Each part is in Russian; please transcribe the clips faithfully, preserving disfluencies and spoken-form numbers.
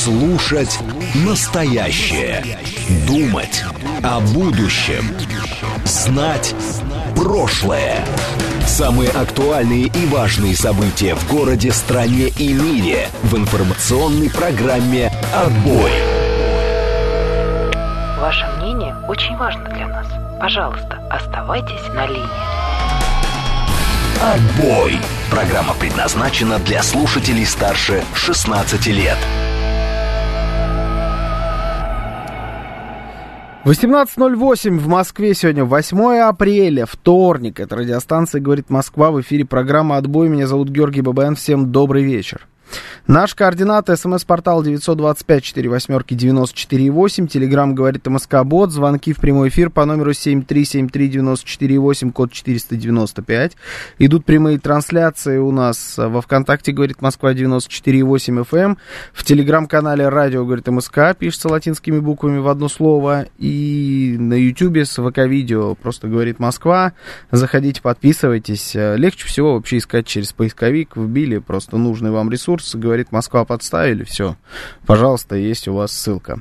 Слушать настоящее. Думать о будущем. Знать прошлое. Самые актуальные и важные события в городе, стране и мире в информационной программе «Отбой». Ваше мнение очень важно для нас. Пожалуйста, оставайтесь на линии. «Отбой». Программа предназначена для слушателей старше шестнадцати лет. восемнадцать ноль восемь в Москве, сегодня восьмое апреля, вторник. Это радиостанция «Говорит Москва», в эфире программа «Отбой». Меня зовут Георгий Бабаян. Всем добрый вечер. Наш координат: смс-портал девять два пять четыре восемь девять четыре восемь, телеграмм «Говорит МСК-бот», звонки в прямой эфир по номеру семь три семь три девять четыре восемь, код четыреста девяносто пять. Идут прямые трансляции у нас во ВКонтакте «Говорит Москва» девяносто четыре восемь эф эм, в телеграм-канале «Радио Говорит МСК», пишется латинскими буквами в одно слово, и на Ютубе с ВК-видео просто «Говорит Москва». Заходите, подписывайтесь. Легче всего вообще искать через поисковик, вбили просто нужный вам ресурс, «Говорит Москва», подставили, все, пожалуйста, есть у вас ссылка.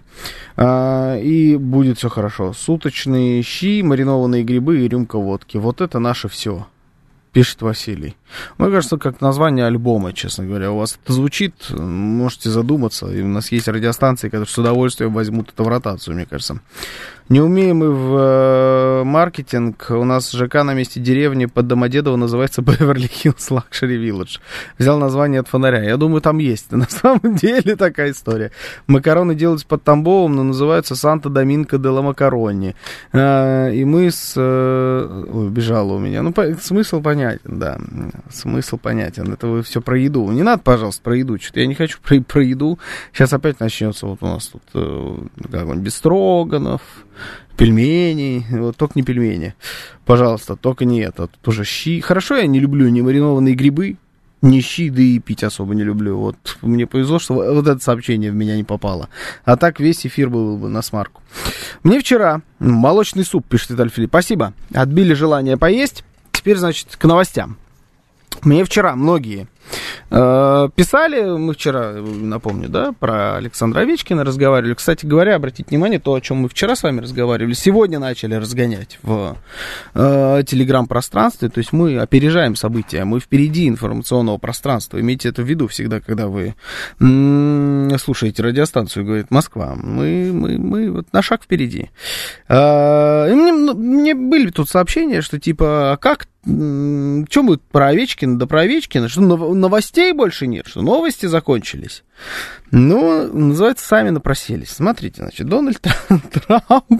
А, и будет все хорошо. Суточные щи, маринованные грибы и рюмка водки. Вот это наше все, пишет Василий. Мне кажется, как название альбома, честно говоря. У вас это звучит, можете задуматься. И у нас есть радиостанции, которые с удовольствием возьмут это в ротацию, мне кажется. Не умеем мы в э, маркетинг. У нас ЖК на месте деревни под Домодедово называется Беверли-Хиллз Лакшери Вилледж. Взял название от фонаря. Я думаю, там есть на самом деле такая история. Макароны делаются под Тамбовом, но называются Санто-Доминго де ла Макарони. Э, и мы с... Э, ой, убежало у меня. Ну, по, смысл понятен, да. Смысл понятен. Это вы все про еду. Не надо, пожалуйста, про еду. Что-то я не хочу про, про еду. Сейчас опять начнется вот у нас тут э, как-нибудь бестроганов, пельмени, вот только не пельмени, пожалуйста, только не это, тут уже щи. Хорошо, я не люблю ни маринованные грибы, ни щи, да и пить особо не люблю. Вот мне повезло, что вот это сообщение в меня не попало. А так весь эфир был бы на смарку. Мне вчера молочный суп, пишет Виталий Филипп. Спасибо, отбили желание поесть. Теперь, значит, к новостям. Мне вчера многие э, писали, мы вчера, напомню, да, про Александра Овечкина разговаривали. Кстати говоря, обратите внимание, то, о чем мы вчера с вами разговаривали, сегодня начали разгонять в э, телеграм-пространстве. То есть мы опережаем события, мы впереди информационного пространства. Имейте это в виду всегда, когда вы м- слушаете радиостанцию «Говорит Москва». Мы, мы, мы вот на шаг впереди. Э, и мне, мне были тут сообщения, что типа, а как, что мы про Овечкина, да про Овечкина, что новостей больше нет, что новости закончились. Ну, называется, сами напросились. Смотрите, значит, Дональд Трамп,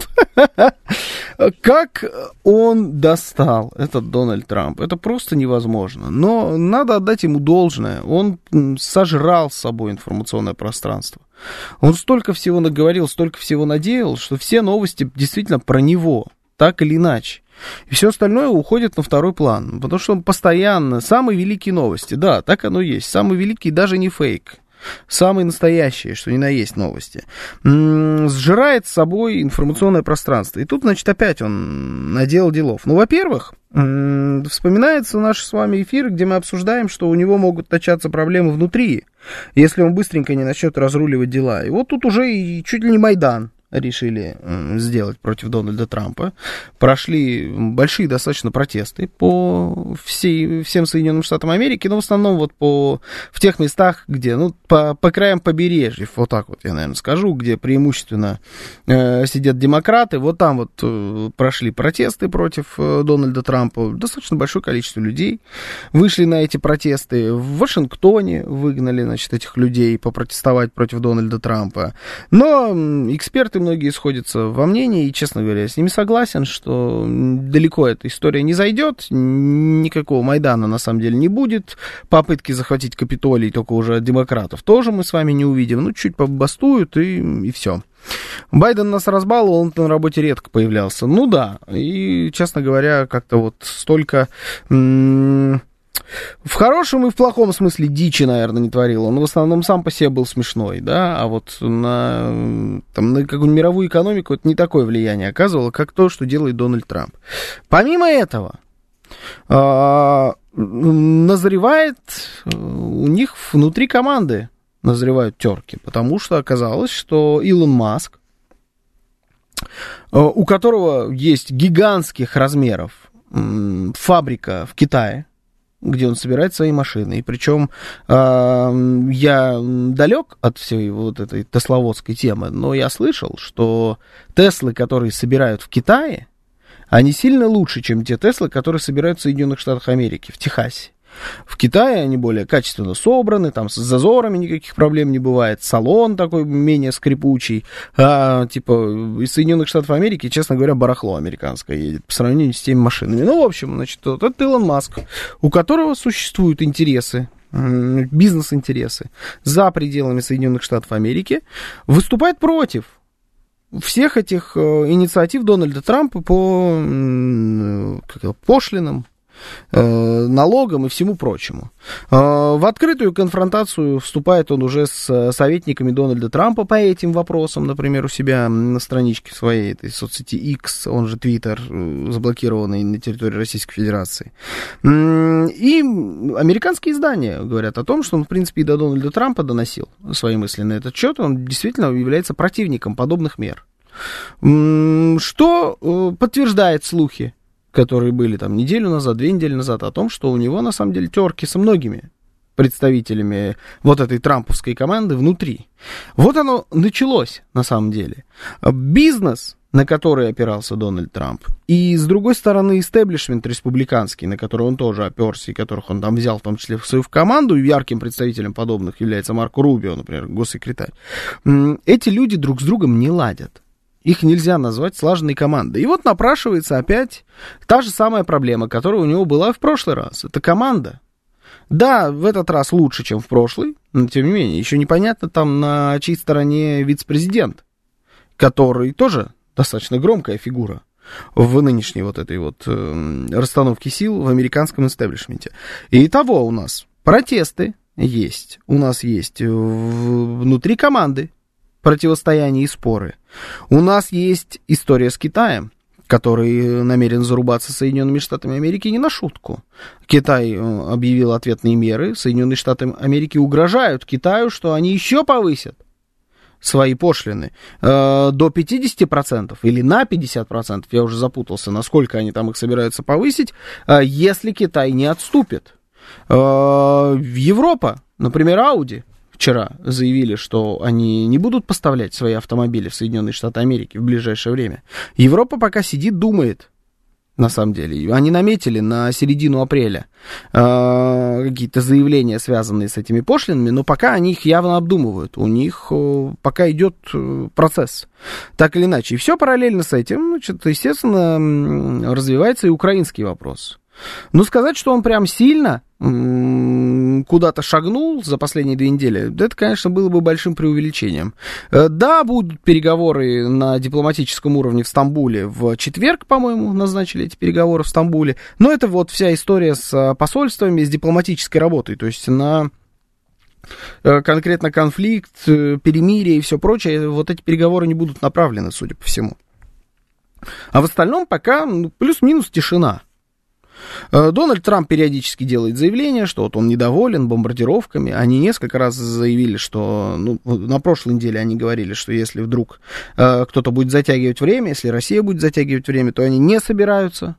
как он достал, этот Дональд Трамп, это просто невозможно. Но надо отдать ему должное, он сожрал с собой информационное пространство. Он столько всего наговорил, столько всего наделал, что все новости действительно про него, так или иначе. И все остальное уходит на второй план, потому что он постоянно, самые великие новости, да, так оно есть, самые великие даже не фейк, самые настоящие, что ни на есть новости, м-м, сжирает с собой информационное пространство. И тут, значит, опять он наделал делов. Ну, во-первых, м-м, вспоминается наш с вами эфир, где мы обсуждаем, что у него могут начаться проблемы внутри, если он быстренько не начнет разруливать дела. И вот тут уже и чуть ли не Майдан решили сделать против Дональда Трампа. Прошли большие достаточно протесты по всей, всем Соединенным Штатам Америки, но в основном вот по, в тех местах, где, ну, по, по краям побережья, вот так вот я, наверное, скажу, где преимущественно э, сидят демократы, вот там вот э, прошли протесты против э, Дональда Трампа. Достаточно большое количество людей вышли на эти протесты. В Вашингтоне выгнали, значит, этих людей попротестовать против Дональда Трампа. Но эксперты многие сходятся во мнении, и, честно говоря, я с ними согласен, что далеко эта история не зайдет, никакого Майдана на самом деле не будет, попытки захватить Капитолий только уже от демократов тоже мы с вами не увидим, ну, чуть побастуют и, и все. Байден нас разбаловал, он на работе редко появлялся, ну да, и, честно говоря, как-то вот столько... М- В хорошем и в плохом смысле дичи, наверное, не творил. Он в основном сам по себе был смешной, да, а вот на, там, на какую-нибудь мировую экономику это не такое влияние оказывало, как то, что делает Дональд Трамп. Помимо этого, назревает у них внутри команды назревают терки, потому что оказалось, что Илон Маск, у которого есть гигантских размеров фабрика в Китае, где он собирает свои машины. И причем э, я далек от всей вот этой тесловодской темы, но я слышал, что Теслы, которые собирают в Китае, они сильно лучше, чем те Теслы, которые собирают в Соединенных Штатах Америки, в Техасе. В Китае они более качественно собраны, там с зазорами никаких проблем не бывает, салон такой менее скрипучий, а, типа из Соединенных Штатов Америки, честно говоря, барахло американское едет по сравнению с теми машинами. Ну, в общем, значит, вот это Илон Маск, у которого существуют интересы, бизнес-интересы за пределами Соединенных Штатов Америки, выступает против всех этих инициатив Дональда Трампа по как это, пошлинам, налогам и всему прочему. В открытую конфронтацию вступает он уже с советниками Дональда Трампа по этим вопросам, например, у себя на страничке своей этой соцсети X, он же Twitter, заблокированный на территории Российской Федерации. И американские издания говорят о том, что он, в принципе, и до Дональда Трампа доносил свои мысли на этот счет, он действительно является противником подобных мер. Что подтверждает слухи, которые были там неделю назад, две недели назад, о том, что у него, на самом деле, терки со многими представителями вот этой трамповской команды внутри. Вот оно началось, на самом деле. Бизнес, на который опирался Дональд Трамп, и, с другой стороны, истеблишмент республиканский, на который он тоже оперся, и которых он там взял, в том числе, в свою команду, и ярким представителем подобных является Марко Рубио, например, госсекретарь. Эти люди друг с другом не ладят. Их нельзя назвать слаженной командой. И вот напрашивается опять та же самая проблема, которая у него была и в прошлый раз. Это команда. Да, в этот раз лучше, чем в прошлый, но тем не менее, еще непонятно там на чьей стороне вице-президент, который тоже достаточно громкая фигура в нынешней вот этой вот э, расстановке сил в американском истеблишменте. И того у нас протесты есть, у нас есть внутри команды противостояния и споры. У нас есть история с Китаем, который намерен зарубаться Соединенными Штатами Америки не на шутку. Китай объявил ответные меры, Соединенные Штаты Америки угрожают Китаю, что они еще повысят свои пошлины э, до пятьдесят процентов или на пятьдесят процентов, я уже запутался, насколько они там их собираются повысить, э, если Китай не отступит. Э, Европа, например, Audi, вчера заявили, что они не будут поставлять свои автомобили в Соединенные Штаты Америки в ближайшее время. Европа пока сидит, думает, на самом деле. Они наметили на середину апреля э, какие-то заявления, связанные с этими пошлинами, но пока они их явно обдумывают. У них э, пока идет э, процесс. Так или иначе. И все параллельно с этим, значит, естественно, развивается и украинский вопрос. Но сказать, что он прям сильно м- куда-то шагнул за последние две недели, это, конечно, было бы большим преувеличением. Да, будут переговоры на дипломатическом уровне в Стамбуле. В четверг, по-моему, назначили эти переговоры в Стамбуле. Но это вот вся история с посольствами, с дипломатической работой. То есть на конкретно конфликт, перемирие и все прочее, вот эти переговоры не будут направлены, судя по всему. А в остальном пока ну, плюс-минус тишина. Дональд Трамп периодически делает заявление, что вот он недоволен бомбардировками. Они несколько раз заявили, что... Ну, на прошлой неделе они говорили, что если вдруг э, кто-то будет затягивать время, если Россия будет затягивать время, то они не собираются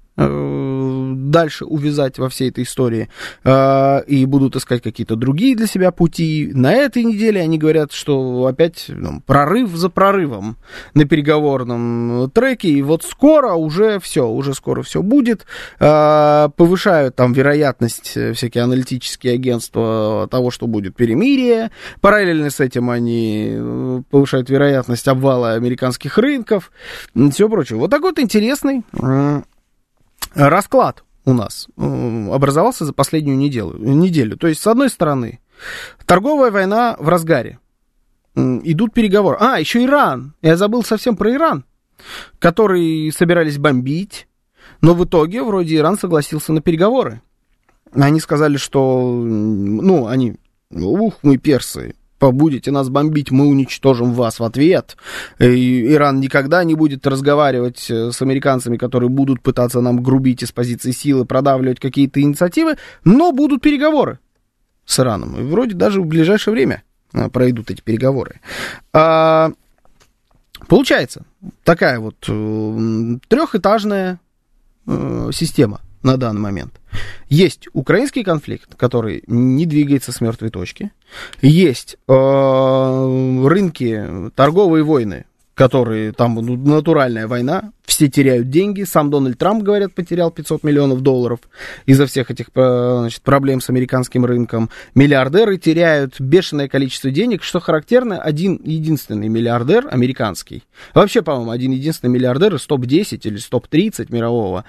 э, дальше увязать во всей этой истории э, и будут искать какие-то другие для себя пути. На этой неделе они говорят, что опять ну, прорыв за прорывом на переговорном треке, и вот скоро уже все, уже скоро все будет. Э, повышают там вероятность всякие аналитические агентства того, что будет перемирие. Параллельно с этим они повышают вероятность обвала американских рынков и все прочее. Вот такой вот интересный э, расклад у нас образовался за последнюю неделю, неделю. То есть, с одной стороны, торговая война в разгаре. Идут переговоры. А, еще Иран. Я забыл совсем про Иран, который собирались бомбить, но в итоге вроде Иран согласился на переговоры. Они сказали, что, ну, они, ух, мы персы, будете нас бомбить, мы уничтожим вас в ответ. И Иран никогда не будет разговаривать с американцами, которые будут пытаться нам грубить из позиции силы, продавливать какие-то инициативы, но будут переговоры с Ираном. И вроде даже в ближайшее время пройдут эти переговоры. А, получается, такая вот э, трехэтажная э, система на данный момент. Есть украинский конфликт, который не двигается с мертвой точки. Есть э, рынки, торговые войны, которые там натуральная война, все теряют деньги, сам Дональд Трамп, говорят, потерял пятьсот миллионов долларов из-за всех этих, значит, проблем с американским рынком, миллиардеры теряют бешеное количество денег, что характерно, один единственный миллиардер американский, вообще, по-моему, один единственный миллиардер из топ десять или топ тридцать мирового,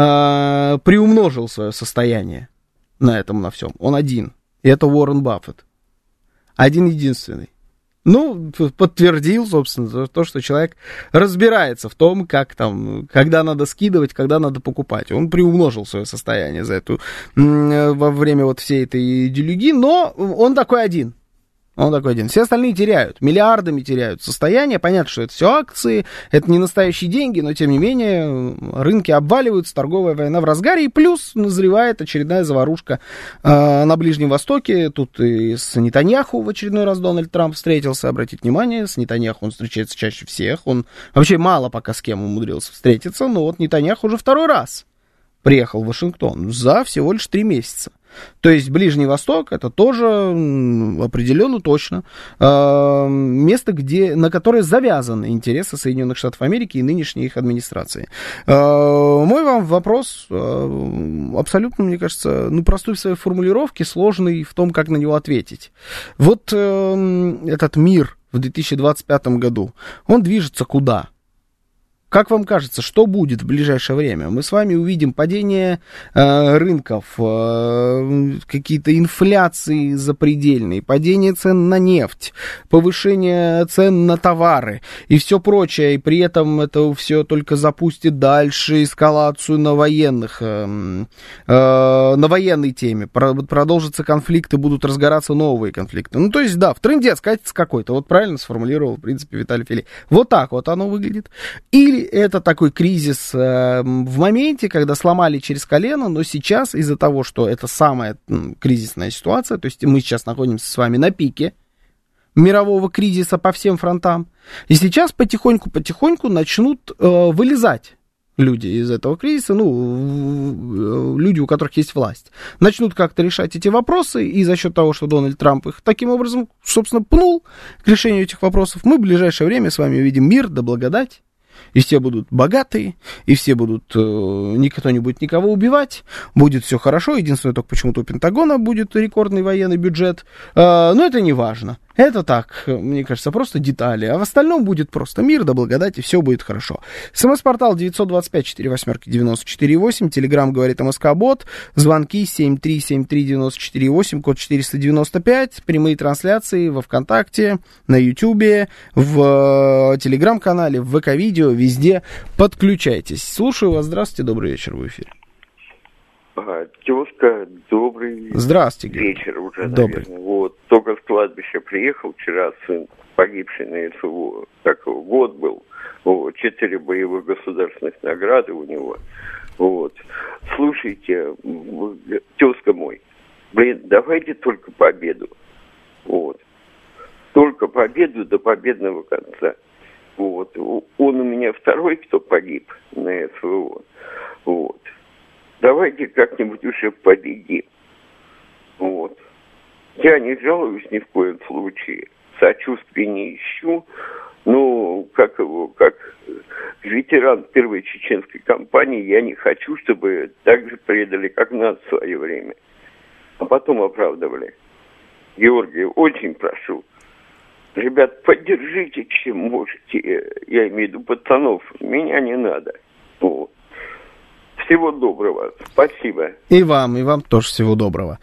э, приумножил свое состояние на этом, на всем, он один, и это Уоррен Баффет, один единственный. Ну, подтвердил, собственно, то, что человек разбирается в том, как там, когда надо скидывать, когда надо покупать. Он приумножил свое состояние за эту, во время вот всей этой делюги, но он такой один. Он такой один. Все остальные теряют, миллиардами теряют состояние. Понятно, что это все акции, это не настоящие деньги, но тем не менее рынки обваливаются, торговая война в разгаре, и плюс назревает очередная заварушка э, на Ближнем Востоке. Тут и с Нетаньяху в очередной раз Дональд Трамп встретился, обратите внимание, с Нетаньяху он встречается чаще всех, он вообще мало пока с кем умудрился встретиться, но вот Нетаньяху уже второй раз приехал в Вашингтон за всего лишь три месяца. То есть Ближний Восток это тоже определенно точно э, место, где, на которое завязаны интересы Соединенных Штатов Америки и нынешней их администрации. Э, мой вам вопрос э, абсолютно, мне кажется, ну, простой в своей формулировке, сложный в том, как на него ответить. Вот э, этот мир в две тысячи двадцать пятом году, он движется куда? Как вам кажется, что будет в ближайшее время? Мы с вами увидим падение э, рынков, э, какие-то инфляции запредельные, падение цен на нефть, повышение цен на товары и все прочее. И при этом это все только запустит дальше эскалацию на военных, э, э, на военной теме. Продолжатся конфликты, будут разгораться новые конфликты. Ну, то есть, да, в трындец катится какой-то. Вот правильно сформулировал, в принципе, Виталий Филипп. Вот так вот оно выглядит. Или это такой кризис э, в моменте, когда сломали через колено, но сейчас из-за того, что это самая м, кризисная ситуация, то есть мы сейчас находимся с вами на пике мирового кризиса по всем фронтам, и сейчас потихоньку-потихоньку начнут э, вылезать люди из этого кризиса, ну, люди, у которых есть власть, начнут как-то решать эти вопросы, и за счет того, что Дональд Трамп их таким образом, собственно, пнул к решению этих вопросов, мы в ближайшее время с вами увидим мир да благодать. И все будут богатые, и все будут, э, никто не будет никого убивать, будет все хорошо. Единственное, только почему-то у Пентагона будет рекордный военный бюджет, э, но это не важно. Это так, мне кажется, просто детали. А в остальном будет просто мир, да благодать, и все будет хорошо. СМС-портал девятьсот двадцать пять сорок восемь девяносто четыре восемь. Телеграм говорит МСК-бот. Звонки семь три семь три девяносто четыре восемь, код четыреста девяносто пять. Прямые трансляции во ВКонтакте, на Ютубе, в Телеграм-канале, в ВК-видео, везде. Подключайтесь. Слушаю вас. Здравствуйте, добрый вечер в эфире. Ага, тезка, добрый Здравствуйте, вечер уже, добрый. Наверное. Вот, только с кладбища приехал вчера, сын погибший на СВО, такой год был, вот, четыре боевых государственных награды у него, вот. Слушайте, тезка мой, блин, давайте только победу, вот, только победу до победного конца, вот. Он у меня второй, кто погиб на СВО, вот. Давайте как-нибудь уже победим. Вот. Я не жалуюсь ни в коем случае. Сочувствия не ищу. Ну, как его, как ветеран первой чеченской кампании, я не хочу, чтобы так же предали, как нас в свое время. А потом оправдывали. Георгий, очень прошу. Ребят, поддержите, чем можете. Я имею в виду пацанов. Меня не надо. Вот. Всего доброго. Спасибо. И вам, и вам тоже всего доброго.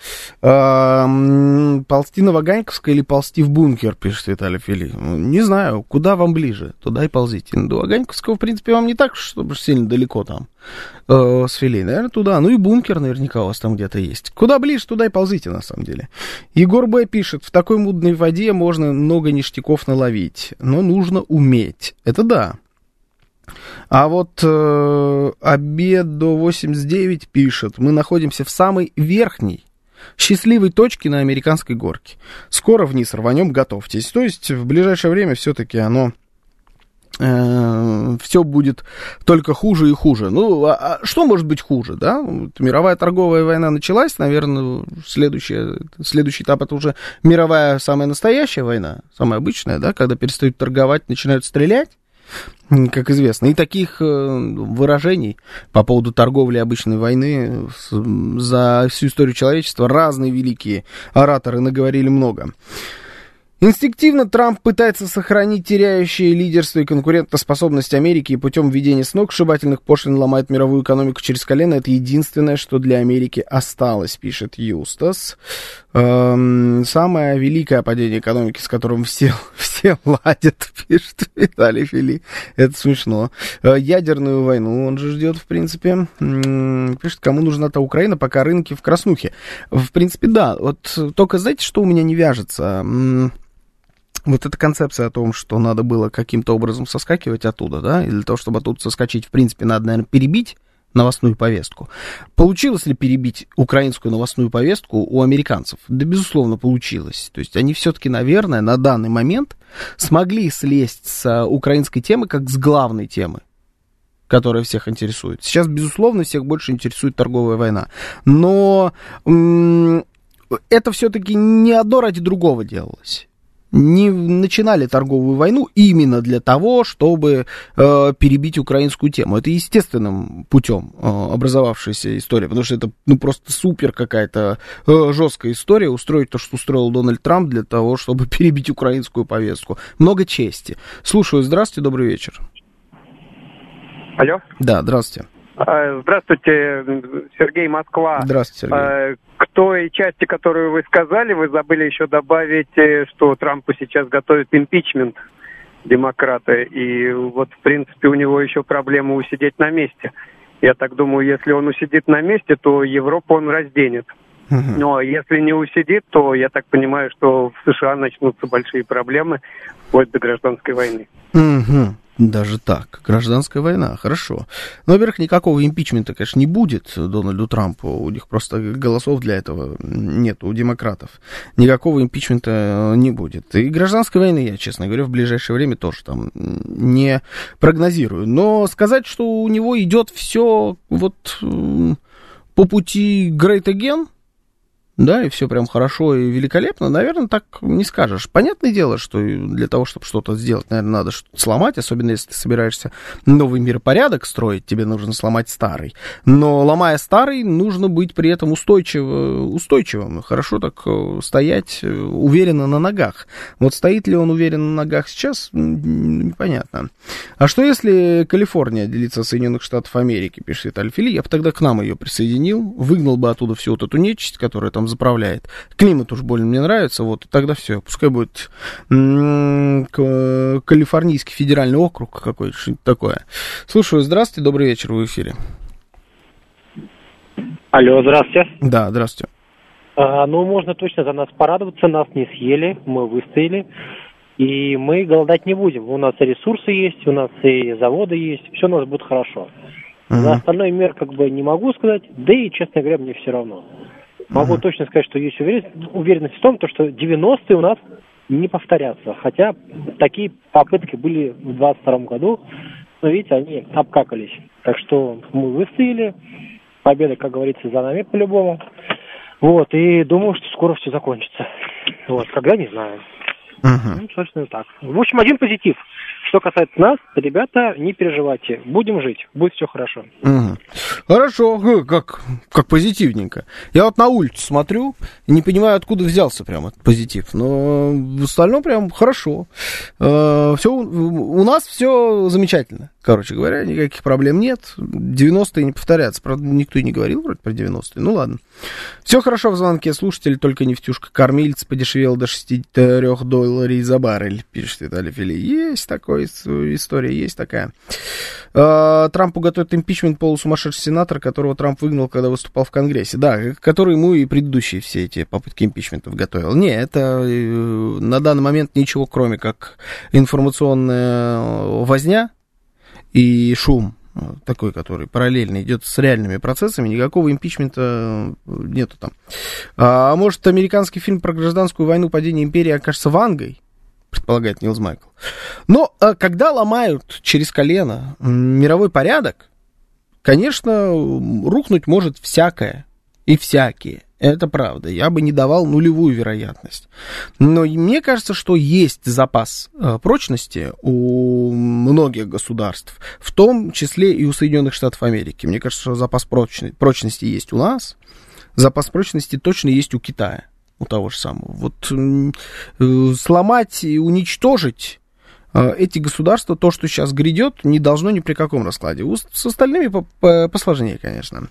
Эм, ползти на Ваганьковское или ползти в бункер, пишет Виталий Фили. Не знаю, куда вам ближе, туда и ползите. До Ваганьковского, в принципе, вам не так, чтобы сильно далеко там э, с Фили. Наверное, туда. Ну и бункер наверняка у вас там где-то есть. Куда ближе, туда и ползите, на самом деле. Егор Б. пишет, в такой мудной воде можно много ништяков наловить, но нужно уметь. Это да. А вот э, обед до восемьдесят девять пишет, мы находимся в самой верхней счастливой точки на американской горке. Скоро вниз рванем, готовьтесь. То есть в ближайшее время все-таки оно... все будет только хуже и хуже. Ну, а что может быть хуже, да? Мировая торговая война началась, наверное, следующий, следующий этап — это уже мировая самая настоящая война, самая обычная, да, когда перестают торговать, начинают стрелять, как известно. И таких выражений по поводу торговли обычной войны за всю историю человечества разные великие ораторы наговорили много. Инстинктивно Трамп пытается сохранить теряющее лидерство и конкурентоспособность Америки и путем введения сногсшибательных пошлин ломает мировую экономику через колено. Это единственное, что для Америки осталось, пишет Юстас. Эм, самое великое падение экономики, с которым все, все ладят, пишет Виталий Фили. Это смешно. Э, ядерную войну он же ждет, в принципе. М-м, пишет, кому нужна та Украина, пока рынки в краснухе. В принципе, да. Вот только знаете, что у меня не вяжется? М- Вот эта концепция о том, что надо было каким-то образом соскакивать оттуда, да, и для того, чтобы оттуда соскочить, в принципе, надо, наверное, перебить новостную повестку. Получилось ли перебить украинскую новостную повестку у американцев? Да, безусловно, получилось. То есть они все-таки, наверное, на данный момент смогли слезть с украинской темы как с главной темы, которая всех интересует. Сейчас, безусловно, всех больше интересует торговая война. Но м- это все-таки не одно ради другого делалось. Не начинали торговую войну именно для того, чтобы э, перебить украинскую тему. Это естественным путем э, образовавшаяся история, потому что это ну, просто супер какая-то э, жесткая история, устроить то, что устроил Дональд Трамп для того, чтобы перебить украинскую повестку. Много чести. Слушаю, здравствуйте, добрый вечер. Алло. Да, здравствуйте. Здравствуйте, Сергей, Москва. Здравствуйте, Сергей. К той части, которую вы сказали, вы забыли еще добавить, что Трампу сейчас готовят импичмент демократы. И вот, в принципе, у него еще проблема усидеть на месте. Я так думаю, если он усидит на месте, то Европу он разденет. Uh-huh. Но если не усидит, то я так понимаю, что в США начнутся большие проблемы вплоть до гражданской войны. Uh-huh. Даже так. Гражданская война. Хорошо. Ну, во-первых, никакого импичмента, конечно, не будет Дональду Трампу. У них просто голосов для этого нет, у демократов. Никакого импичмента не будет. И гражданской войны, я, честно говоря, в ближайшее время тоже там не прогнозирую. Но сказать, что у него идет все вот по пути Great Again, да, и все прям хорошо и великолепно, наверное, так не скажешь. Понятное дело, что для того, чтобы что-то сделать, наверное, надо что-то сломать, особенно если ты собираешься новый миропорядок строить, тебе нужно сломать старый. Но ломая старый, нужно быть при этом устойчиво, устойчивым, хорошо так стоять уверенно на ногах. Вот стоит ли он уверенно на ногах сейчас, непонятно. А что если Калифорния отделится от Соединенных Штатов Америки, пишет Виталий Фили, я бы тогда к нам ее присоединил, выгнал бы оттуда всю вот эту нечисть, которая там заправляет. Климат уж больно мне нравится, вот, и тогда все, пускай будет м- к- Калифорнийский федеральный округ какой-то, что-нибудь такое. Слушаю, здравствуйте, добрый вечер, вы в эфире. Алло, здравствуйте. Да, здравствуйте. А, ну, можно точно за нас порадоваться, нас не съели, мы выстояли, и мы голодать не будем. У нас и ресурсы есть, у нас и заводы есть, все у нас будет хорошо. Uh-huh. За остальной мир как бы не могу сказать, да и, честно говоря, мне все равно. Могу uh-huh. точно сказать, что есть уверенность, уверенность в том, что девяностые у нас не повторятся. Хотя такие попытки были в двадцать втором году, но, видите, они обкакались. Так что мы выстояли, победа, как говорится, за нами по-любому. Вот, и думаю, что скоро все закончится. Вот, когда, не знаю. Uh-huh. Ну, собственно, так. В общем, один позитив. Что касается нас, ребята, не переживайте. Будем жить, будет все хорошо. Угу. Хорошо, как, как позитивненько. Я вот на улицу смотрю и не понимаю, откуда взялся прям этот позитив. Но в остальном прям хорошо. Э, все, у нас все замечательно. Короче говоря, никаких проблем нет. девяностые не повторятся. Правда, никто и не говорил вроде про девяностые. Ну ладно. Все хорошо в звонке. Слушатель, только нефтюшка кормильца подешевела до шестьдесят три долларов за баррель, пишет Виталий Фили. Есть такой история, есть такая. Трампу готовит импичмент полусумасшедший сенатор, которого Трамп выгнал, когда выступал в Конгрессе. Да, который ему и предыдущие все эти попытки импичментов готовил. Не, это на данный момент ничего, кроме как информационная возня и шум такой, который параллельно идет с реальными процессами, никакого импичмента нету там. А может, американский фильм про гражданскую войну «Падение империи» окажется вангой? Предполагает Нилс Майкл. Но когда ломают через колено мировой порядок, конечно, рухнуть может всякое и всякие. Это правда. Я бы не давал нулевую вероятность. Но мне кажется, что есть запас прочности у многих государств, в том числе и у Соединенных Штатов Америки. Мне кажется, что запас прочности есть у нас, запас прочности точно есть у Китая, у того же самого. Вот сломать и уничтожить эти государства, то, что сейчас грядет, не должно ни при каком раскладе. С остальными посложнее, конечно.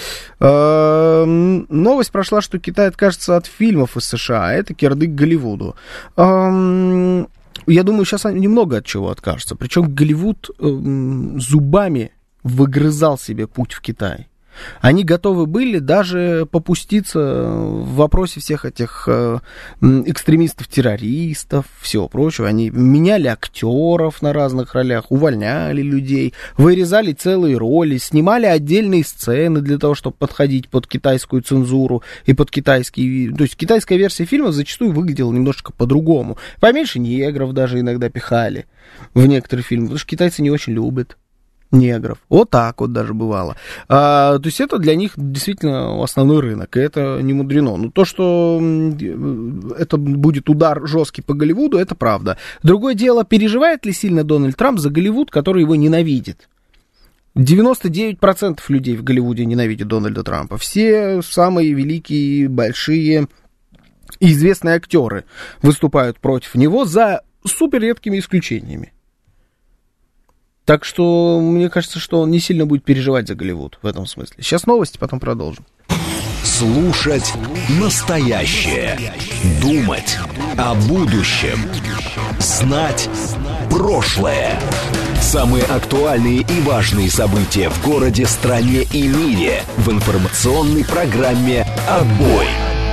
Новость прошла, что Китай откажется от фильмов из США, а это кирдык Голливуду. Я думаю, сейчас они немного от чего откажутся. Причем Голливуд зубами выгрызал себе путь в Китай. Они готовы были даже попуститься в вопросе всех этих э, экстремистов-террористов, всего прочего. Они меняли актеров на разных ролях, увольняли людей, вырезали целые роли, снимали отдельные сцены для того, чтобы подходить под китайскую цензуру и под китайский... То есть китайская версия фильма зачастую выглядела немножечко по-другому. Поменьше негров даже иногда пихали в некоторые фильмы, потому что китайцы не очень любят негров. Вот так вот даже бывало. А, то есть это для них действительно основной рынок, и это не мудрено. Но то, что это будет удар жесткий по Голливуду, это правда. Другое дело, переживает ли сильно Дональд Трамп за Голливуд, который его ненавидит? девяносто девять процентов людей в Голливуде ненавидят Дональда Трампа. Все самые великие, большие и известные актеры выступают против него за супер редкими исключениями. Так что мне кажется, что он не сильно будет переживать за Голливуд в этом смысле. Сейчас новости, потом продолжим. Слушать настоящее. Думать о будущем. Знать прошлое. Самые актуальные и важные события в городе, стране и мире в информационной программе «Отбой».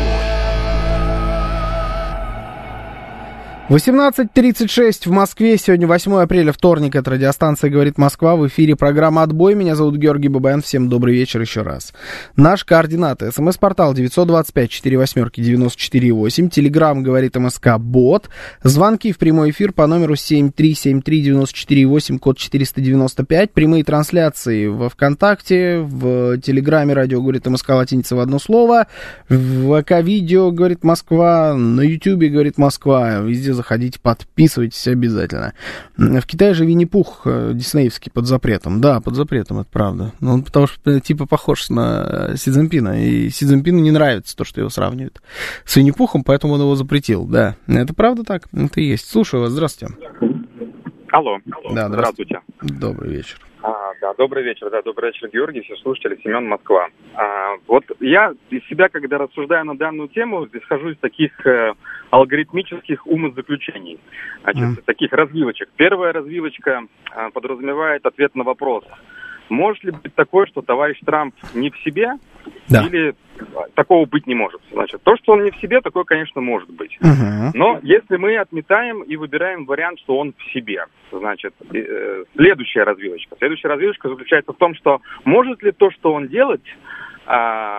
восемнадцать тридцать шесть в Москве. Сегодня восьмое апреля, вторник. Это радиостанция «Говорит Москва». В эфире программа «Отбой». Меня зовут Георгий Бабаян. Всем добрый вечер еще раз. Наши координаты. СМС-портал девять два пять четыре восемь девять четыре восемь. Телеграм «Говорит МСК» бот. Звонки в прямой эфир по номеру семь три семь три девять четыре восемь, код четыреста девяносто пять. Прямые трансляции во ВКонтакте, в Телеграме «Радио Говорит МСК» латиница в одно слово. В ВК-видео «Говорит Москва». На Ютьюбе «Говорит Москва». Везде заходите, подписывайтесь обязательно. В Китае же Винни-Пух диснеевский под запретом. Да, под запретом, это правда. Но он потому что типа похож на Си Цзиньпина. И Си Цзиньпину не нравится то, что его сравнивают с Винни-Пухом, поэтому он его запретил. Да, это правда так? Это и есть. Слушаю вас, здравствуйте. Алло. Да, здравствуйте. Здравствуйте. Добрый вечер. А, да, добрый вечер, да, добрый вечер, Георгий, все слушатели, Семен, Москва. А, вот я из себя, когда рассуждаю на данную тему, исхожу из таких э, алгоритмических умозаключений, значит, mm. таких развилочек. Первая развилочка э, подразумевает ответ на вопрос. Может ли быть такое, что товарищ Трамп не в себе, да. или такого быть не может? Значит, то, что он не в себе, такое, конечно, может быть. Uh-huh. Но если мы отметаем и выбираем вариант, что он в себе, значит, э, следующая развилочка. Следующая развилочка заключается в том, что может ли то, что он делает, э,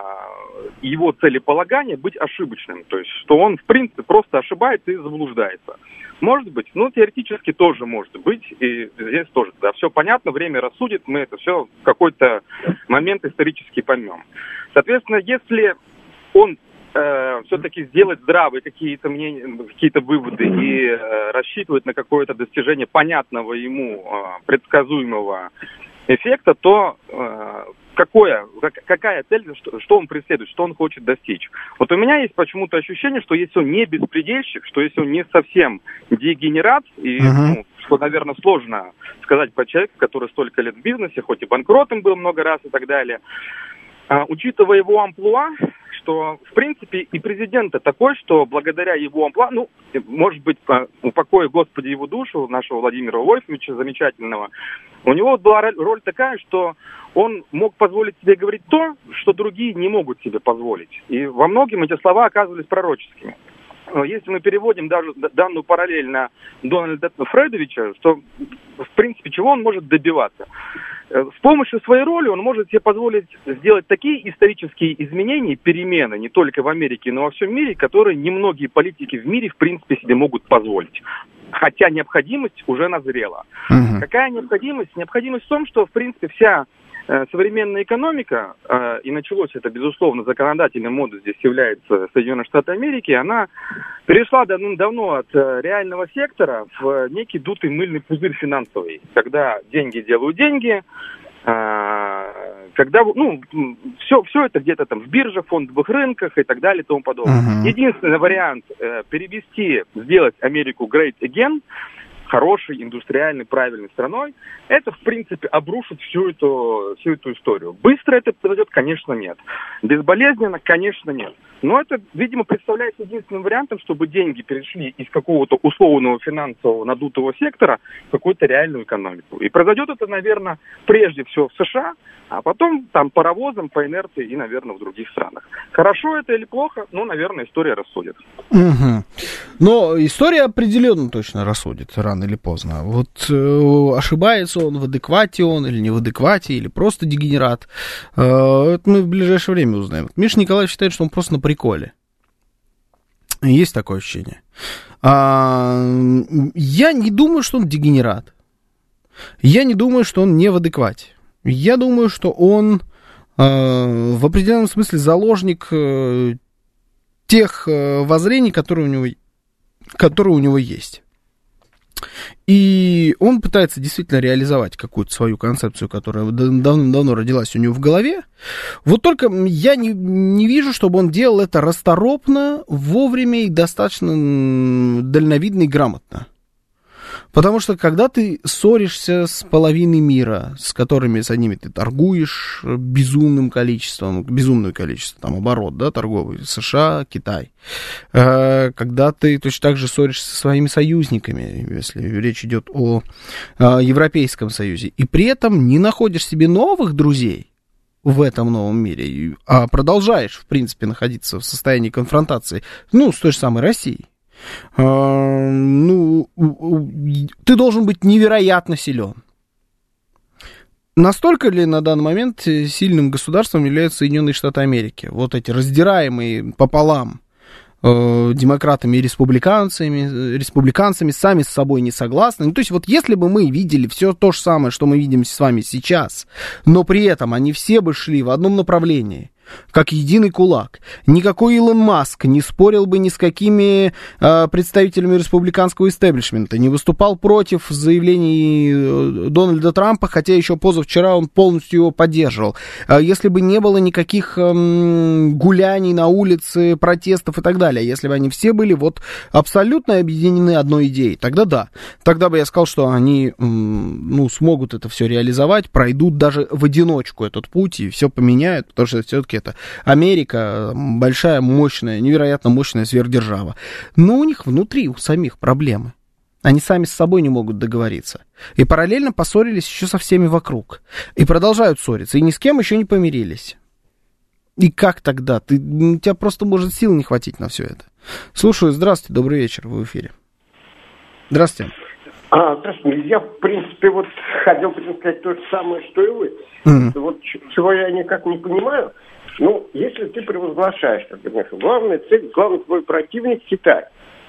его целеполагание быть ошибочным. То есть, что он, в принципе, просто ошибается и заблуждается. Может быть, ну, теоретически тоже может быть, и здесь тоже, да, все понятно, время рассудит, мы это все в какой-то момент исторически поймем. Соответственно, если он э, все-таки сделает здравые какие-то мнения, какие-то выводы и э, рассчитывает на какое-то достижение понятного ему, э, предсказуемого эффекта, то э, какое, какая цель, что, что он преследует, что он хочет достичь. Вот у меня есть почему-то ощущение, что если он не беспредельщик, что если он не совсем дегенерат, и, uh-huh. ну, что, наверное, сложно сказать про человека, который столько лет в бизнесе, хоть и банкротом был много раз и так далее, а, учитывая его амплуа, что, в принципе, и президент такой, что благодаря его амплуа, ну, может быть, упокой, Господи, его душу, нашего Владимира Вольфовича замечательного, у него была роль такая, что он мог позволить себе говорить то, что другие не могут себе позволить. И во многом эти слова оказывались пророческими. Если мы переводим даже данную параллель на Дональда Фредовича, что, в принципе, чего он может добиваться? с помощью своей роли он может себе позволить сделать такие исторические изменения, перемены не только в Америке, но и во всем мире, которые немногие политики в мире в принципе себе могут позволить. Хотя необходимость уже назрела. Uh-huh. Какая необходимость? Необходимость в том, что в принципе вся э, современная экономика, э, и началось это, безусловно, законодательным модой здесь является Соединенные Штаты Америки, она перешла давным-давно от э, реального сектора в некий дутый мыльный пузырь финансовый, когда деньги делают деньги, когда, ну, все, все это где-то там в бирже, фондовых рынках и так далее и тому подобное. Uh-huh. Единственный вариант э, перевести, сделать Америку great again, хорошей, индустриальной, правильной страной, это, в принципе, обрушит всю эту, всю эту историю. Быстро это произойдет, конечно, нет. Безболезненно, конечно, нет. Но это, видимо, представляется единственным вариантом, чтобы деньги перешли из какого-то условного финансового надутого сектора в какую-то реальную экономику. И произойдет это, наверное, прежде всего в США, а потом там паровозом, по инерции и, наверное, в других странах. Хорошо это или плохо? Ну, наверное, история рассудит. Угу. Но история определенно точно рассудит рано или поздно. Вот э, ошибается он, в адеквате он или не в адеквате, или просто дегенерат. Э, это мы в ближайшее время узнаем. Миша Николаев считает, что он просто на приколе. Есть такое ощущение. А, я не думаю, что он дегенерат. Я не думаю, что он не в адеквате. Я думаю, что он э, в определенном смысле заложник э, тех э, воззрений, которые у него, которые у него есть. И он пытается действительно реализовать какую-то свою концепцию, которая давным-давно родилась у него в голове. Вот только я не, не вижу, чтобы он делал это расторопно, вовремя и достаточно дальновидно и грамотно. Потому что когда ты ссоришься с половиной мира, с которыми, с одними ты торгуешь безумным количеством, безумное количество, там, оборот, да, торговый, США, Китай, когда ты точно так же ссоришься со своими союзниками, если речь идет о Европейском Союзе, и при этом не находишь себе новых друзей в этом новом мире, а продолжаешь, в принципе, находиться в состоянии конфронтации, ну, с той же самой Россией, ну, ты должен быть невероятно силен. Настолько ли на данный момент сильным государством являются Соединенные Штаты Америки? Вот эти раздираемые пополам э, демократами и республиканцами, республиканцами, сами с собой не согласны. Ну, то есть вот если бы мы видели все то же самое, что мы видим с вами сейчас, но при этом они все бы шли в одном направлении, как единый кулак. Никакой Илон Маск не спорил бы ни с какими э, представителями республиканского истеблишмента, не выступал против заявлений Дональда Трампа, хотя еще позавчера он полностью его поддерживал. Э, если бы не было никаких э, гуляний на улице, протестов и так далее, если бы они все были вот абсолютно объединены одной идеей, тогда да. Тогда бы я сказал, что они э, ну, смогут это все реализовать, пройдут даже в одиночку этот путь и все поменяют, потому что все-таки это Америка, большая, мощная, невероятно мощная сверхдержава. Но у них внутри, у самих проблемы. Они сами с собой не могут договориться. И параллельно поссорились еще со всеми вокруг. И продолжают ссориться. И ни с кем еще не помирились. И как тогда? Ты, у тебя просто может сил не хватить на все это. Слушаю, здравствуйте, добрый вечер, вы в эфире. Здравствуйте. А, здравствуйте. Я, в принципе, вот хотел бы сказать то же самое, что и вы. Mm-hmm. Вот чего я никак не понимаю. Ну, если ты провозглашаешь, как бы, главная цель, главный твой противник Китай,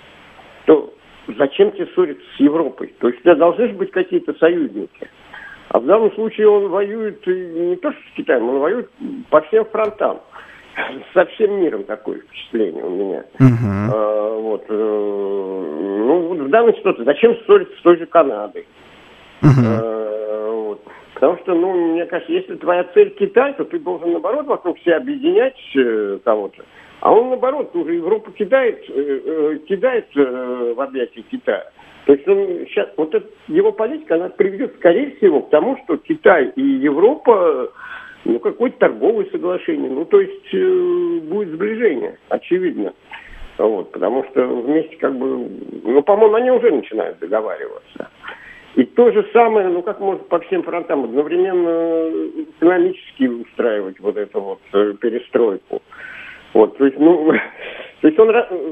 то зачем тебе ссориться с Европой? То есть у тебя должны же быть какие-то союзники. А в данном случае он воюет не то что с Китаем, он воюет по всем фронтам. Со всем миром такое впечатление у меня. Uh-huh. А, вот, э, ну, в данной ситуации зачем ссориться с той же Канадой? Uh-huh. А, вот. Потому что, ну, мне кажется, если твоя цель Китай, то ты должен, наоборот, вокруг себя объединять э, кого-то. А он, наоборот, уже Европу кидает, э, э, кидает э, в объятия Китая. То есть он сейчас, вот эта его политика, она приведет, скорее всего, к тому, что Китай и Европа, ну, какое-то торговое соглашение, ну, то есть э, будет сближение, очевидно. Вот, потому что вместе как бы, ну, по-моему, они уже начинают договариваться. И то же самое, ну, как можно по всем фронтам одновременно экономически устраивать вот эту вот э, перестройку. Вот, то есть, ну, то есть он,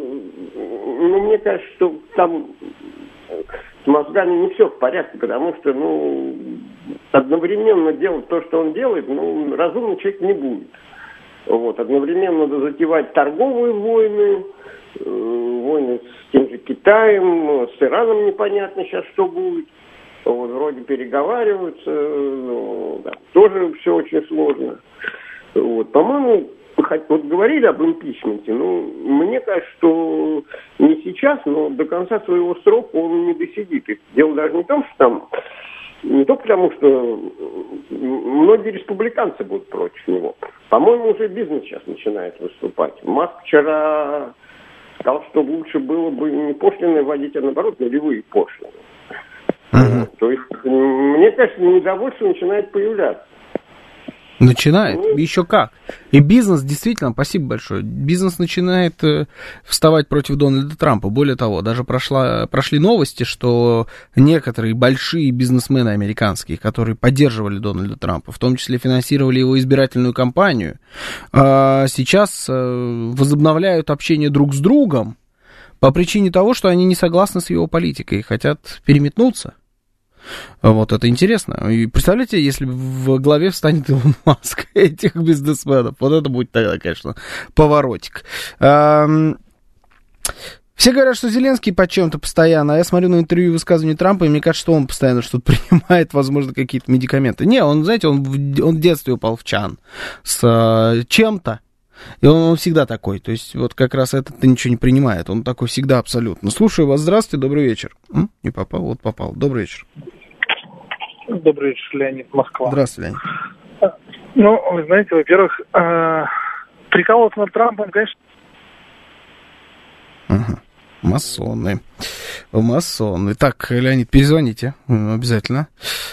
ну, мне кажется, что там с мозгами не все в порядке, потому что, ну, одновременно делать то, что он делает, ну, разумный человек не будет. Вот. Одновременно надо затевать торговые войны, э, войны с тем же Китаем, с Ираном непонятно сейчас, что будет. Вот, вроде переговариваются, но да, тоже все очень сложно. Вот. По-моему, вот говорили об импичменте, ну, мне кажется, что не сейчас, но до конца своего срока он не досидит. И дело даже не в том, что там, не только потому, что многие республиканцы будут против него. По-моему, уже бизнес сейчас начинает выступать. Маск вчера сказал, что лучше было бы не пошлины вводить, а наоборот, нулевые пошлины. Uh-huh. То есть, мне кажется, недовольство начинает появляться. Начинает, еще как. И бизнес, действительно, спасибо большое, бизнес начинает э, вставать против Дональда Трампа. Более того, даже прошла, прошли новости, что некоторые большие бизнесмены американские, которые поддерживали Дональда Трампа, в том числе финансировали его избирательную кампанию, э, сейчас э, возобновляют общение друг с другом по причине того, что они не согласны с его политикой и хотят переметнуться. Вот это интересно. И представляете, если в главе встанет Илон Маск этих бизнесменов, вот это будет тогда, конечно, поворотик. Все говорят, что Зеленский под чем-то постоянно, а я смотрю на интервью и высказывания Трампа, и мне кажется, что он постоянно что-то принимает, возможно, какие-то медикаменты. Не, он, знаете, он в, он в детстве упал в чан с э, чем-то, и он, он всегда такой. То есть вот как раз этот-то ничего не принимает, он такой всегда абсолютно. Слушаю вас, здравствуйте, добрый вечер. М? Не попал, вот попал. Добрый вечер. Добрый вечер, Леонид, Москва. Здравствуйте, Леонид. Ну, вы знаете, во-первых, э, прикалываться над Трампом, конечно... Угу. Масоны. Масоны. Так, Леонид, перезвоните обязательно.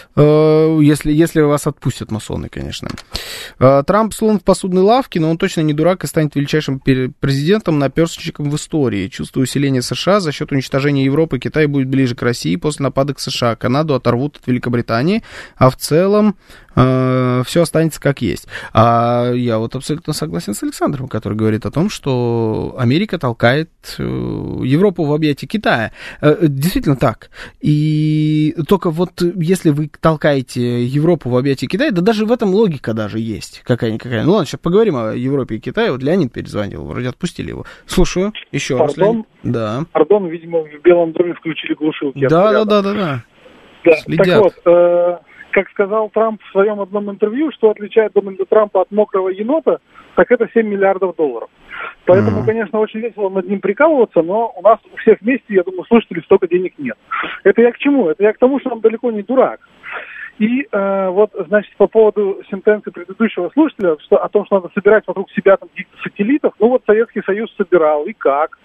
Если, если вас отпустят масоны, конечно. Трамп слон в посудной лавке, но он точно не дурак и станет величайшим президентом, наперсточником в истории. Чувство усиления США за счет уничтожения Европы, Китай будет ближе к России после нападок США. Канаду оторвут от Великобритании, а в целом э, все останется как есть. А я вот абсолютно согласен с Александром, который говорит о том, что Америка толкает э, Европу в объятия Китая. Э, действительно так. И только вот если вы толкаете Европу в объятия Китая, да даже в этом логика даже есть какая-никакая. Ну ладно, сейчас поговорим о Европе и Китае. Вот Леонид перезвонил, вроде отпустили его. Слушаю, еще Пардон? раз, Леонид. Да. Пардон, видимо, в Белом доме включили глушилки. Да, да, да, да, да. Да, следят. Так вот, э, как сказал Трамп в своем одном интервью, что отличает Дональда Трампа от мокрого енота, так это семь миллиардов долларов. Поэтому, mm-hmm. конечно, очень весело над ним прикалываться, но у нас у всех вместе, я думаю, слушателей столько денег нет. Это я к чему? Это я к тому, что он далеко не дурак. И э, вот, значит, по поводу сентенции предыдущего слушателя, что, о том, что надо собирать вокруг себя там каких-то сателлитов, ну вот Советский Союз собирал, и как?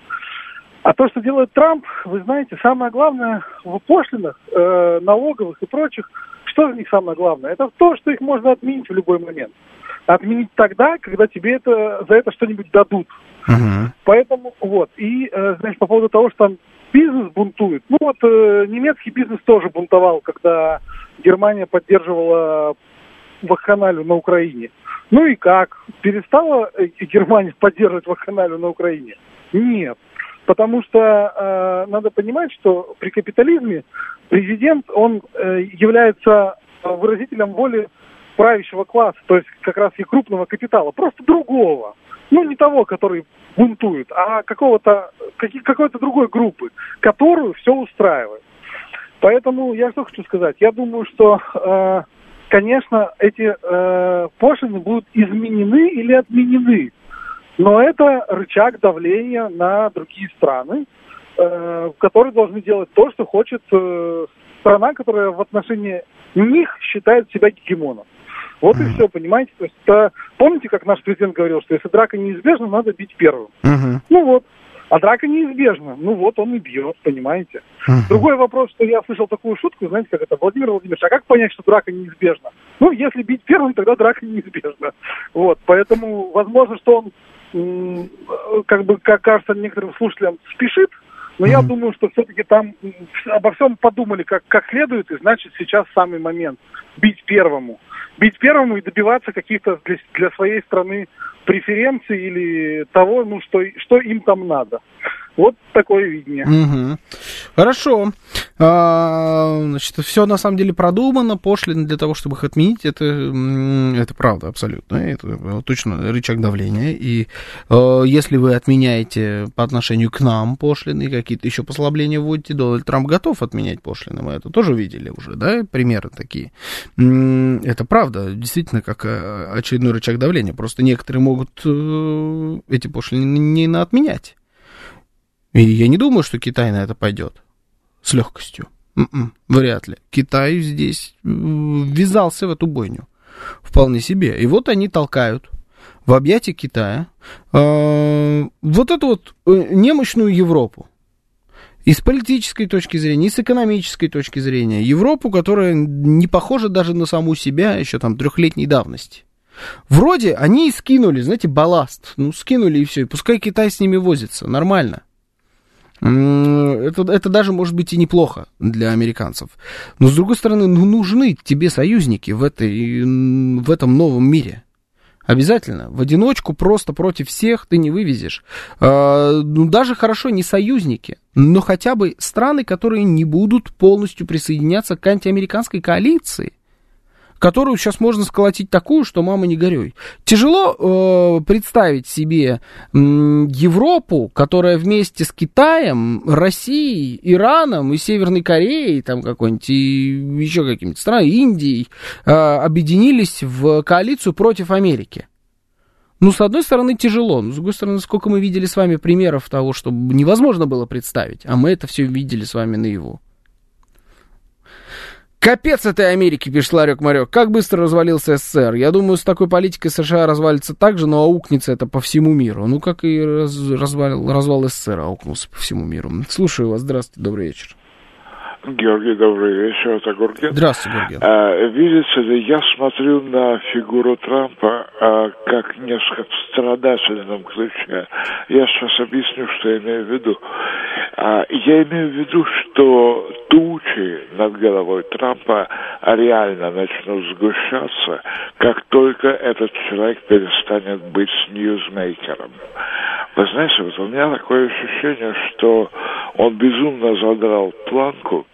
А то, что делает Трамп, вы знаете, самое главное в пошлинах, э, налоговых и прочих, что в них самое главное? Это то, что их можно отменить в любой момент. Отменить тогда, когда тебе это, за это что-нибудь дадут. Uh-huh. Поэтому, вот, и, э, значит, по поводу того, что там бизнес бунтует, ну вот, э, немецкий бизнес тоже бунтовал, когда Германия поддерживала вакханалию на Украине. Ну и как? Перестала Германия поддерживать вакханалию на Украине? Нет. Потому что э, надо понимать, что при капитализме президент, он э, является выразителем воли правящего класса, то есть как раз и крупного капитала, просто другого. Ну, не того, который бунтует, а какого-то, какой-то другой группы, которую все устраивает. Поэтому я что хочу сказать. Я думаю, что, э, конечно, эти э, пошлины будут изменены или отменены. Но это рычаг давления на другие страны, э, которые должны делать то, что хочет э, страна, которая в отношении них считает себя гегемоном. Вот mm-hmm. и все, понимаете? То есть, это, помните, как наш президент говорил, что если драка неизбежна, надо бить первым. Mm-hmm. Ну вот. А драка неизбежна. Ну вот он и бьет, понимаете? Uh-huh. Другой вопрос, что я слышал такую шутку, знаете, как это, Владимир Владимирович, а как понять, что драка неизбежна? Ну, если бить первым, тогда драка неизбежна. Вот, поэтому, возможно, что он, м- как бы, как кажется некоторым слушателям, спешит, но uh-huh. я думаю, что все-таки там обо всем подумали как, как следует, и значит, сейчас самый момент бить первому. Бить первому и добиваться каких-то для, для своей страны преференций или того, ну, что, что им там надо. Вот такое видение. Угу. Хорошо. А, значит, все на самом деле продумано, пошлины для того, чтобы их отменить, это, это правда абсолютно. Это точно рычаг давления. И э, если вы отменяете по отношению к нам пошлины, какие-то еще послабления вводите, Дональд Трамп готов отменять пошлины. Мы это тоже видели уже, да, примеры такие. Это правда, действительно, как очередной рычаг давления. Просто некоторые могут э, эти пошлины не отменять. И я не думаю, что Китай на это пойдет с легкостью. М-м, вряд ли. Китай здесь ввязался в эту бойню. Вполне себе. И вот они толкают в объятия Китая э, вот эту вот немощную Европу. И с политической точки зрения, и с экономической точки зрения. Европу, которая не похожа даже на саму себя еще там трехлетней давности. Вроде они и скинули, знаете, балласт. Ну, скинули и все. И пускай Китай с ними возится. Нормально. Это, это даже может быть и неплохо для американцев. Но, с другой стороны, ну, нужны тебе союзники в, этой, в этом новом мире. Обязательно. В одиночку просто против всех ты не вывезешь. Ну, даже хорошо не союзники, но хотя бы страны, которые не будут полностью присоединяться к антиамериканской коалиции, которую сейчас можно сколотить такую, что мама не горюй. Тяжело э, представить себе э, Европу, которая вместе с Китаем, Россией, Ираном и Северной Кореей, там какой-нибудь, и еще какими-то странами, Индией, э, объединились в коалицию против Америки. Ну, с одной стороны, тяжело, но с другой стороны, сколько мы видели с вами примеров того, что невозможно было представить, а мы это все видели с вами наяву. Капец этой Америки, пишет Ларек Марек. Как быстро развалился СССР. Я думаю, с такой политикой США развалится так же, но аукнется это по всему миру. Ну, как и раз, развал, развал СССР аукнулся по всему миру. Слушаю вас. Здравствуйте, добрый вечер. Георгий, добрый вечер, это Гурген. Здравствуйте, Гурген. А, видите ли, я смотрю на фигуру Трампа а, как несколько в страдательном ключе. Я сейчас объясню, что я имею в виду. А, я имею в виду, что тучи над головой Трампа реально начнут сгущаться, как только этот человек перестанет быть ньюсмейкером. Вы знаете, вот у меня такое ощущение, что он безумно задрал планку,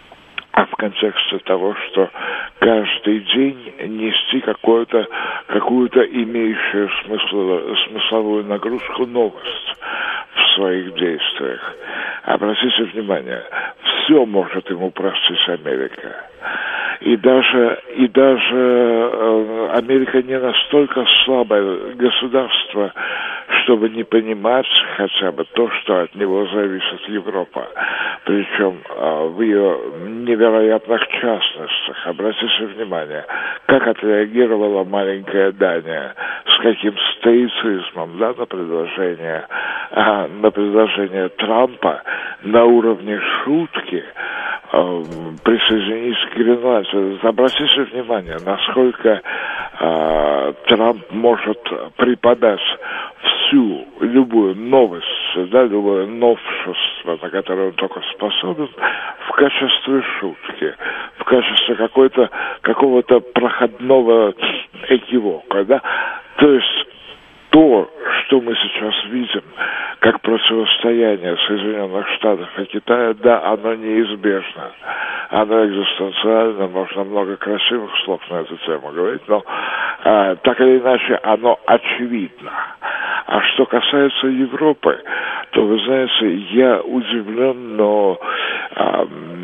а в контексте того, что каждый день нести какую-то, какую-то имеющую смысл, смысловую нагрузку новость в своих действиях. Обратите внимание, все может ему простить Америка. И даже, и даже э, Америка не настолько слабое государство, чтобы не понимать хотя бы то, что от него зависит Европа. Причем э, в ее невероятных частностях. Обратите внимание, как отреагировала маленькая Дания, с каким стоицизмом, да, на предложение, э, на предложение Трампа на уровне шутки э, присоединиться к Гренландии. Обратите внимание, насколько э, Трамп может преподать всю, любую новость, да, любое новшество, на которое он только способен, в качестве шутки, в качестве какой-то, какого-то проходного экивока, да. То есть то, что мы сейчас видим, как противостояние Соединенных Штатов и Китая, да, оно неизбежно. Оно экзистенциально, можно много красивых слов на эту тему говорить, но э, так или иначе оно очевидно. А что касается Европы, то, вы знаете, я удивлен, но э,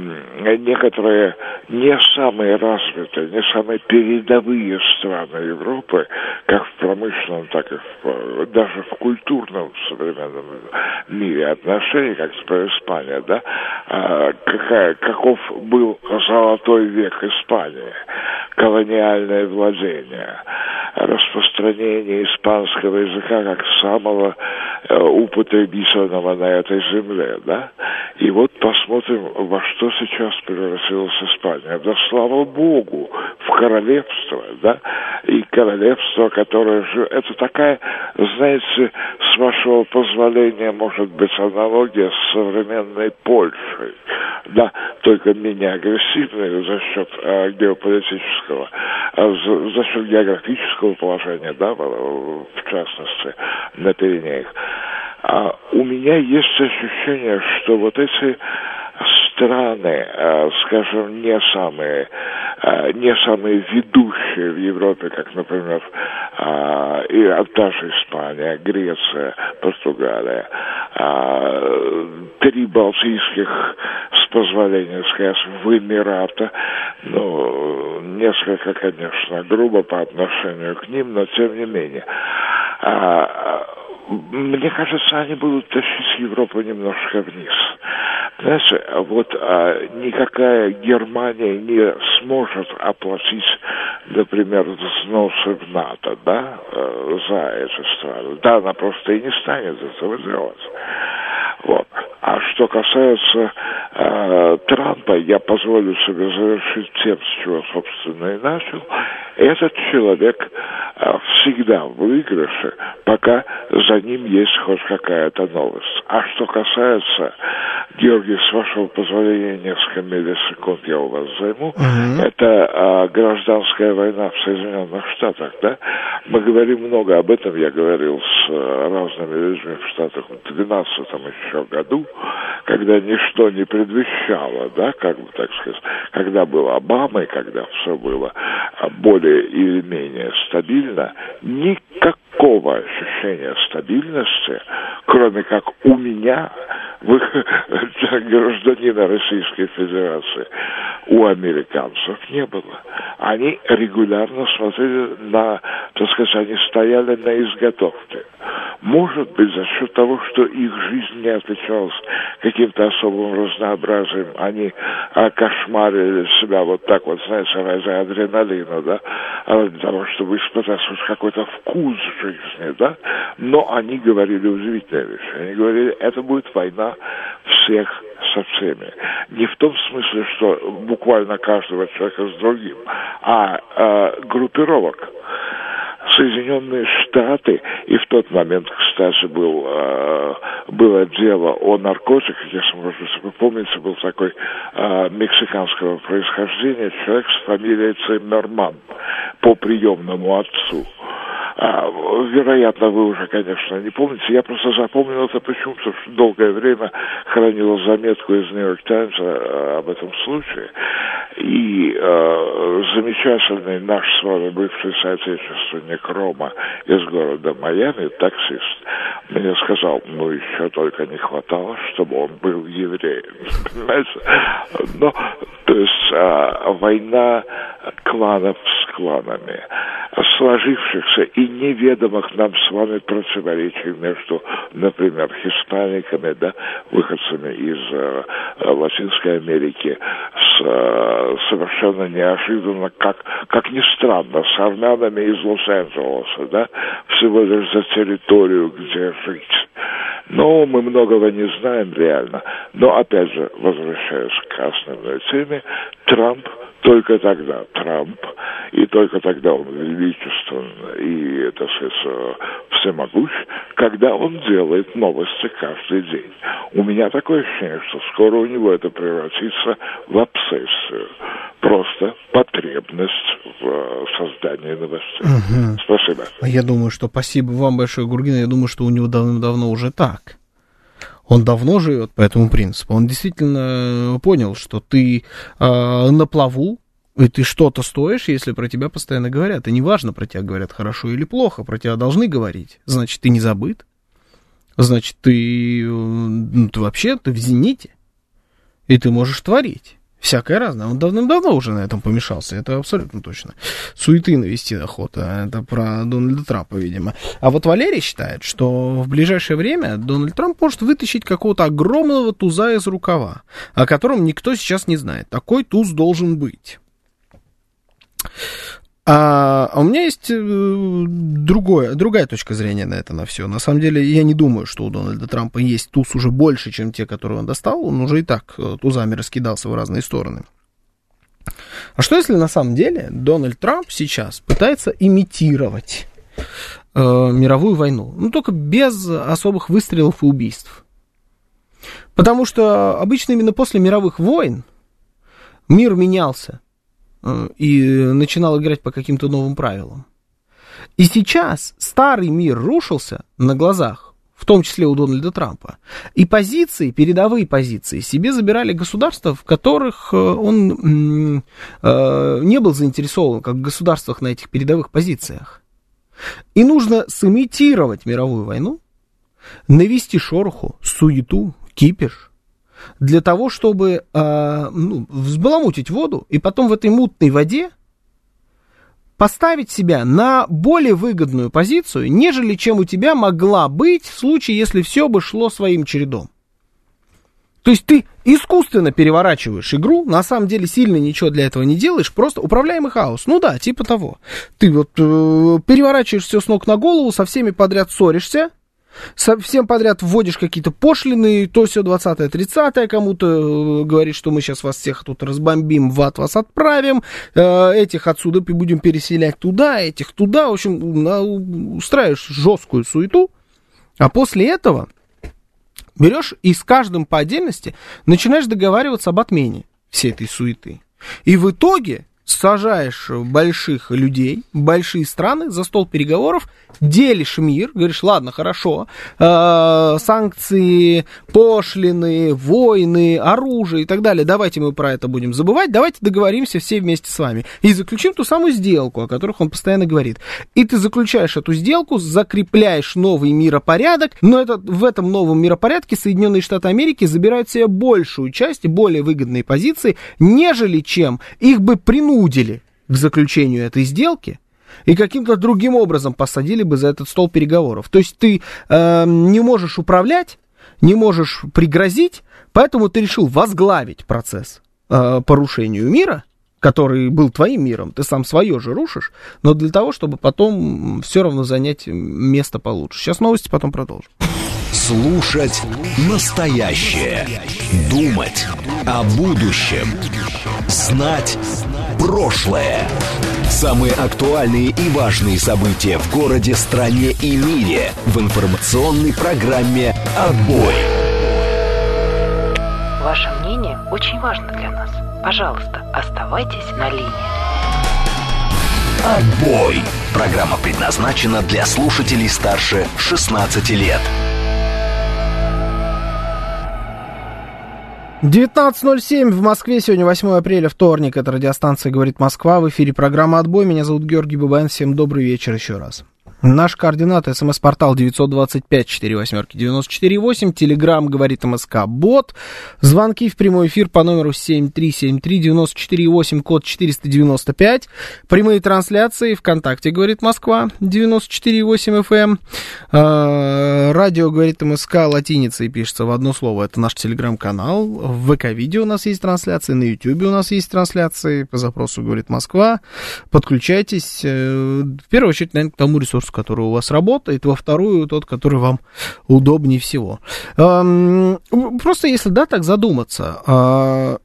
некоторые не самые развитые, не самые передовые страны Европы, как в промышленном, так и в, даже в культурном современном мире отношений, как, например, Испания, да, э, какая, каков был золотой век Испании, колониальное владение, распространение испанского языка как самого э, употребительного на этой земле, да. И вот посмотрим, во что сейчас превратилась Испания. Да слава Богу, в королевство, да, и королевство, которое же, это такая, знаете, с вашего позволения, может быть, аналогия с современной Польшей, да, только менее агрессивной за счет э, геополитического, э, за, за счет географического положения, да, в, в частности, на Пиренеях. А у меня есть ощущение, что вот эти страны, скажем, не самые, не самые ведущие в Европе, как, например, и та же Испания, Греция, Португалия, три балтийских, с позволения сказать, в Эмираты, ну, несколько, конечно, грубо по отношению к ним, но тем не менее. Мне кажется, они будут тащить Европу немножко вниз. Знаете, вот а, никакая Германия не сможет оплатить, например, взносы в НАТО, да, за эти страны. Да, она просто и не станет этого делать. Вот. А что касается э, Трампа, я позволю себе завершить тем, с чего, собственно, и начал. Этот человек э, всегда в выигрыше, пока за ним есть хоть какая-то новость. А что касается, Георгий, с вашего позволения, несколько миллисекунд я у вас займу. Uh-huh. Это э, гражданская война в Соединенных Штатах, да? Мы говорим много об этом, я говорил с э, разными людьми в Штатах в две тысячи двенадцатом еще году, когда ничто не предвещало, да, как бы так сказать, когда был Обама и когда все было более или менее стабильно, никакого ощущения стабильности, кроме как у меня, гражданина Российской Федерации, у американцев не было. Они регулярно смотрели на, так сказать, они стояли на изготовке. Может быть, за счет того, что их жизнь не отличалась каким-то особым разнообразием, они а, кошмарили себя вот так вот, знаете, ради адреналина, да, для того, чтобы испытать какой-то вкус жизни, да, но они говорили удивительные вещи. Они говорили, это будет война всех со всеми. Не в том смысле, что буквально каждого человека с другим, а, а группировок. Соединенные Штаты, и в тот момент, кстати, был, э, было дело о наркотиках, если, может быть, вы помните, был такой э, мексиканского происхождения человек с фамилией Циммерман по приемному отцу. А, вероятно, вы уже, конечно, не помните. Я просто запомнил это почему-то, потому что долгое время хранил заметку из Нью-Йорк Таймс а, об этом случае. И а, замечательный наш с вами бывший соотечественник Рома из города Майами, таксист, мне сказал, ну, еще только не хватало, чтобы он был евреем. Понимаете? Но, то есть, а, война кланов с кланами, сложившихся и неведомых нам с вами противоречий между, например, хиспаниками, да, выходцами из э, Латинской Америки, с э, совершенно неожиданно, как, как ни странно, с армянами из Лос-Анджелеса, да, всего лишь за территорию, где жить. Но мы многого не знаем реально. Но, опять же, возвращаясь к основной теме, Трамп только тогда Трамп, и только тогда он величествен и, так сказать, всемогущ, когда он делает новости каждый день. У меня такое ощущение, что скоро у него это превратится в обсессию. Просто потребность в создании новостей. Угу. Спасибо. Я думаю, что спасибо вам большое, Гурген. Я думаю, что у него давным-давно уже так. Он давно живет по этому принципу. Он действительно понял, что ты э, на плаву, и ты что-то стоишь, если про тебя постоянно говорят. И неважно, про тебя говорят хорошо или плохо, про тебя должны говорить. Значит, ты не забыт. Значит, ты, ну, ты вообще ты в зените. И ты можешь творить. Всякое разное. Он давным-давно уже на этом помешался. Это абсолютно точно. Суеты навести охота. Это про Дональда Трампа, видимо. А вот Валерий считает, что в ближайшее время Дональд Трамп может вытащить какого-то огромного туза из рукава, о котором никто сейчас не знает. Такой туз должен быть. А, а у меня есть другое, другая точка зрения на это, на все. На самом деле, я не думаю, что у Дональда Трампа есть туз уже больше, чем те, которые он достал. Он уже и так тузами раскидался в разные стороны. А что если на самом деле Дональд Трамп сейчас пытается имитировать э, мировую войну? Ну, только без особых выстрелов и убийств. Потому что обычно именно после мировых войн мир менялся и начинал играть по каким-то новым правилам. И сейчас старый мир рушился на глазах в том числе у Дональда Трампа. И позиции, передовые позиции себе забирали государства, в которых он э, не был заинтересован, как в государствах на этих передовых позициях. И нужно сымитировать мировую войну, навести шороху, суету, кипиш, для того, чтобы э, ну, взбаламутить воду, и потом в этой мутной воде поставить себя на более выгодную позицию, нежели чем у тебя могла быть в случае, если все бы шло своим чередом. То есть ты искусственно переворачиваешь игру, на самом деле сильно ничего для этого не делаешь, просто управляемый хаос. Ну да, типа того. Ты вот э, переворачиваешь все с ног на голову, со всеми подряд ссоришься, со всем подряд вводишь какие-то пошлины, то все двадцатое, тридцатое, кому-то э, говорит, что мы сейчас вас всех тут разбомбим, в ад вас отправим, э, этих отсюда будем переселять туда, этих туда, в общем, на, устраиваешь жесткую суету, а после этого берешь и с каждым по отдельности начинаешь договариваться об отмене всей этой суеты. И в итоге сажаешь больших людей, большие страны за стол переговоров, делишь мир, говоришь, ладно, хорошо, э, санкции, пошлины, войны, оружие и так далее, давайте мы про это будем забывать, давайте договоримся все вместе с вами и заключим ту самую сделку, о которой он постоянно говорит. И ты заключаешь эту сделку, закрепляешь новый миропорядок, но это, в этом новом миропорядке Соединенные Штаты Америки забирают себе большую часть и более выгодные позиции, нежели чем их бы принудили к заключению этой сделки и каким-то другим образом посадили бы за этот стол переговоров. То есть ты э, не можешь управлять, не можешь пригрозить, поэтому ты решил возглавить процесс э, порушению мира, который был твоим миром, ты сам свое же рушишь, но для того, чтобы потом все равно занять место получше. Сейчас новости, потом продолжим. Слушать настоящее. Думать о будущем. Знать прошлое. Самые актуальные и важные события в городе, стране и мире в информационной программе «Отбой». Ваше мнение очень важно для нас. Пожалуйста, оставайтесь на линии. «Отбой». Программа предназначена для слушателей старше шестнадцати лет. девятнадцать ноль семь в Москве, сегодня восьмое апреля, вторник, это радиостанция «Говорит Москва», в эфире программа «Отбой», меня зовут Георгий Бабаян, всем добрый вечер еще раз. Наш координат, смс-портал девятьсот двадцать пять сорок восемь девяносто четыре восемь, телеграмм «Говорит МСК», бот, звонки в прямой эфир по номеру семь три семь три девяносто четыре восемь, код четыреста девяносто пять, прямые трансляции ВКонтакте «Говорит Москва», девяносто четыре восемь эф эм, радио «Говорит МСК» латиницей пишется в одно слово, это наш телеграм-канал, в ВК-видео у нас есть трансляции, на Ютьюбе у нас есть трансляции, по запросу «Говорит Москва», подключайтесь, в первую очередь, наверное, к тому ресурсу, который у вас работает, во вторую тот, который вам удобнее всего. Просто если, да, так задуматься,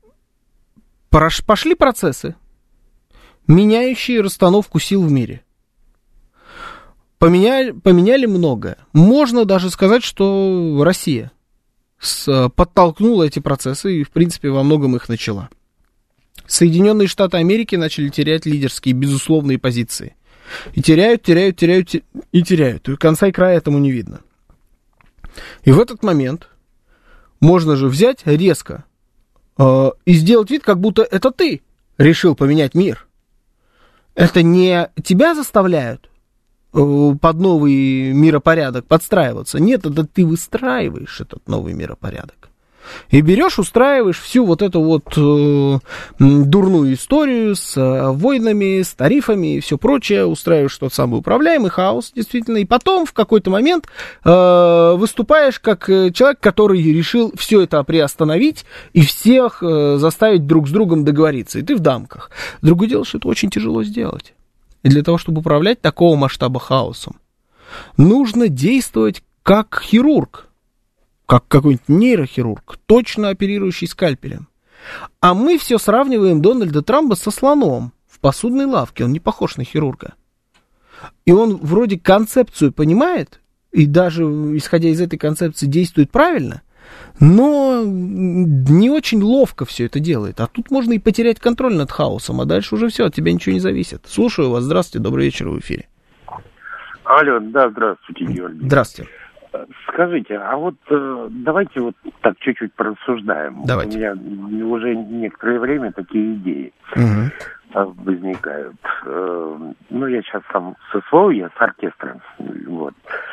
пошли процессы, меняющие расстановку сил в мире. Поменяли, поменяли многое. Можно даже сказать, что Россия подтолкнула эти процессы и, в принципе, во многом их начала. Соединенные Штаты Америки начали терять лидерские, безусловные позиции. И теряют, теряют, теряют и теряют. И конца и края этому не видно. И в этот момент можно же взять резко э, и сделать вид, как будто это ты решил поменять мир. Это не тебя заставляют э, под новый миропорядок подстраиваться. Нет, это ты выстраиваешь этот новый миропорядок. И берешь, устраиваешь всю вот эту вот э, дурную историю с э, войнами, с тарифами и все прочее, устраиваешь тот самый управляемый хаос, действительно, и потом в какой-то момент э, выступаешь как человек, который решил все это приостановить и всех э, заставить друг с другом договориться, и ты в дамках. Другое дело, что это очень тяжело сделать. И для того, чтобы управлять такого масштаба хаосом, нужно действовать как хирург, как какой-нибудь нейрохирург, точно оперирующий скальпелем. А мы все сравниваем Дональда Трампа со слоном в посудной лавке. Он не похож на хирурга. И он вроде концепцию понимает, и даже исходя из этой концепции действует правильно, но не очень ловко все это делает. А тут можно и потерять контроль над хаосом, а дальше уже все, от тебя ничего не зависит. Слушаю вас, здравствуйте, добрый вечер, в эфире. Алло, да, здравствуйте, Георгий. Здравствуйте. Скажите, а вот э, давайте вот так чуть-чуть порассуждаем. Давайте. У меня уже некоторое время такие идеи угу. возникают. Э, ну, я сейчас сам со СВО, я с оркестром. Вот.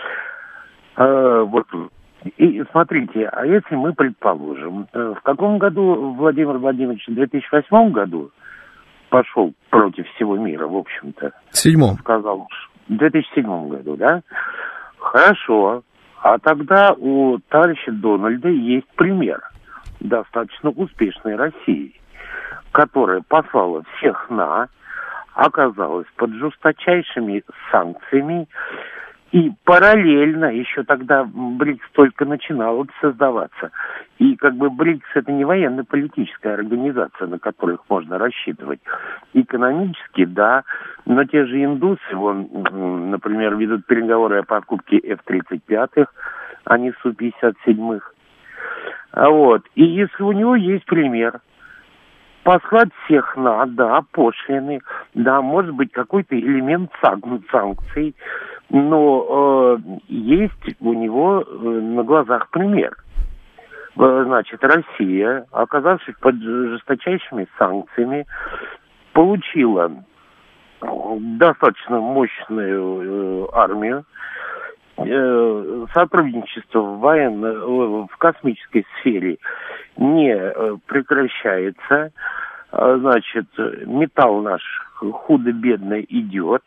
Э, вот. И смотрите, а если мы предположим, э, в каком году Владимир Владимирович, в две тысячи восьмом году пошел против всего мира, в общем-то? В седьмом. Сказал, в две тысячи седьмом году, да? Хорошо. А тогда у товарища Дональда есть пример достаточно успешной России, которая послала всех на, оказалась под жесточайшими санкциями, и параллельно, еще тогда БРИКС только начинал создаваться, и как бы БРИКС это не военно-политическая организация, на которых можно рассчитывать. Экономически, да, но те же индусы, вон, например, ведут переговоры о покупке эф тридцать пять, а не Су пятьдесят семь. Вот. И если у него есть пример, послать всех на, да, пошлины, да, может быть, какой-то элемент санкций, но э, есть у него э, на глазах пример. Э, значит, Россия, оказавшись под жесточайшими санкциями, получила достаточно мощную э, армию, э, сотрудничество в военно, э, в космической сфере не э, прекращается, э, значит, металл наш худо-бедно идет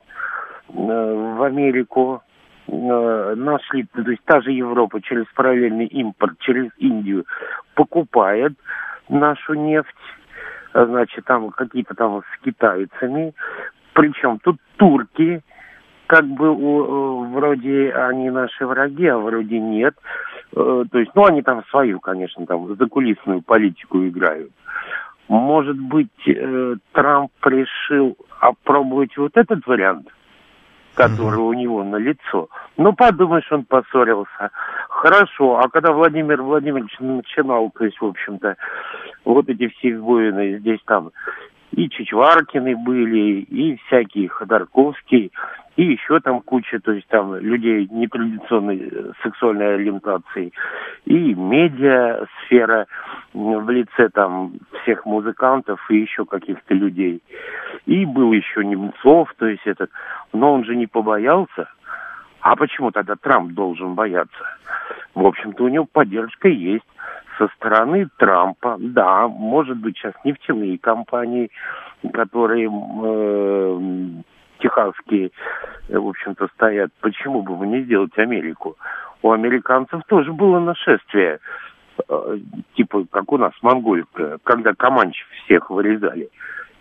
в Америку, нашли, то есть та же Европа через параллельный импорт, через Индию покупает нашу нефть, значит, там какие-то там с китайцами, причем тут турки, как бы у, вроде они наши враги, а вроде нет, то есть, ну, они там свою, конечно, там закулисную политику играют. Может быть, Трамп решил опробовать вот этот вариант, который у него на лицо. Ну, подумаешь, он поссорился. Хорошо, а когда Владимир Владимирович начинал, то есть, в общем-то, вот эти все воины, здесь там и Чичваркины были, и всякие Ходорковские, и еще там куча, то есть там людей нетрадиционной сексуальной ориентации, и медиасфера в лице там всех музыкантов и еще каких-то людей. И был еще Немцов, то есть этот, но он же не побоялся. А почему тогда Трамп должен бояться? В общем-то, у него поддержка есть со стороны Трампа. Да, может быть, сейчас нефтяные компании, которые э, техасские, в общем-то, стоят. Почему бы не сделать Америку? У американцев тоже было нашествие, э, типа, как у нас, монгольское, когда команчев всех вырезали.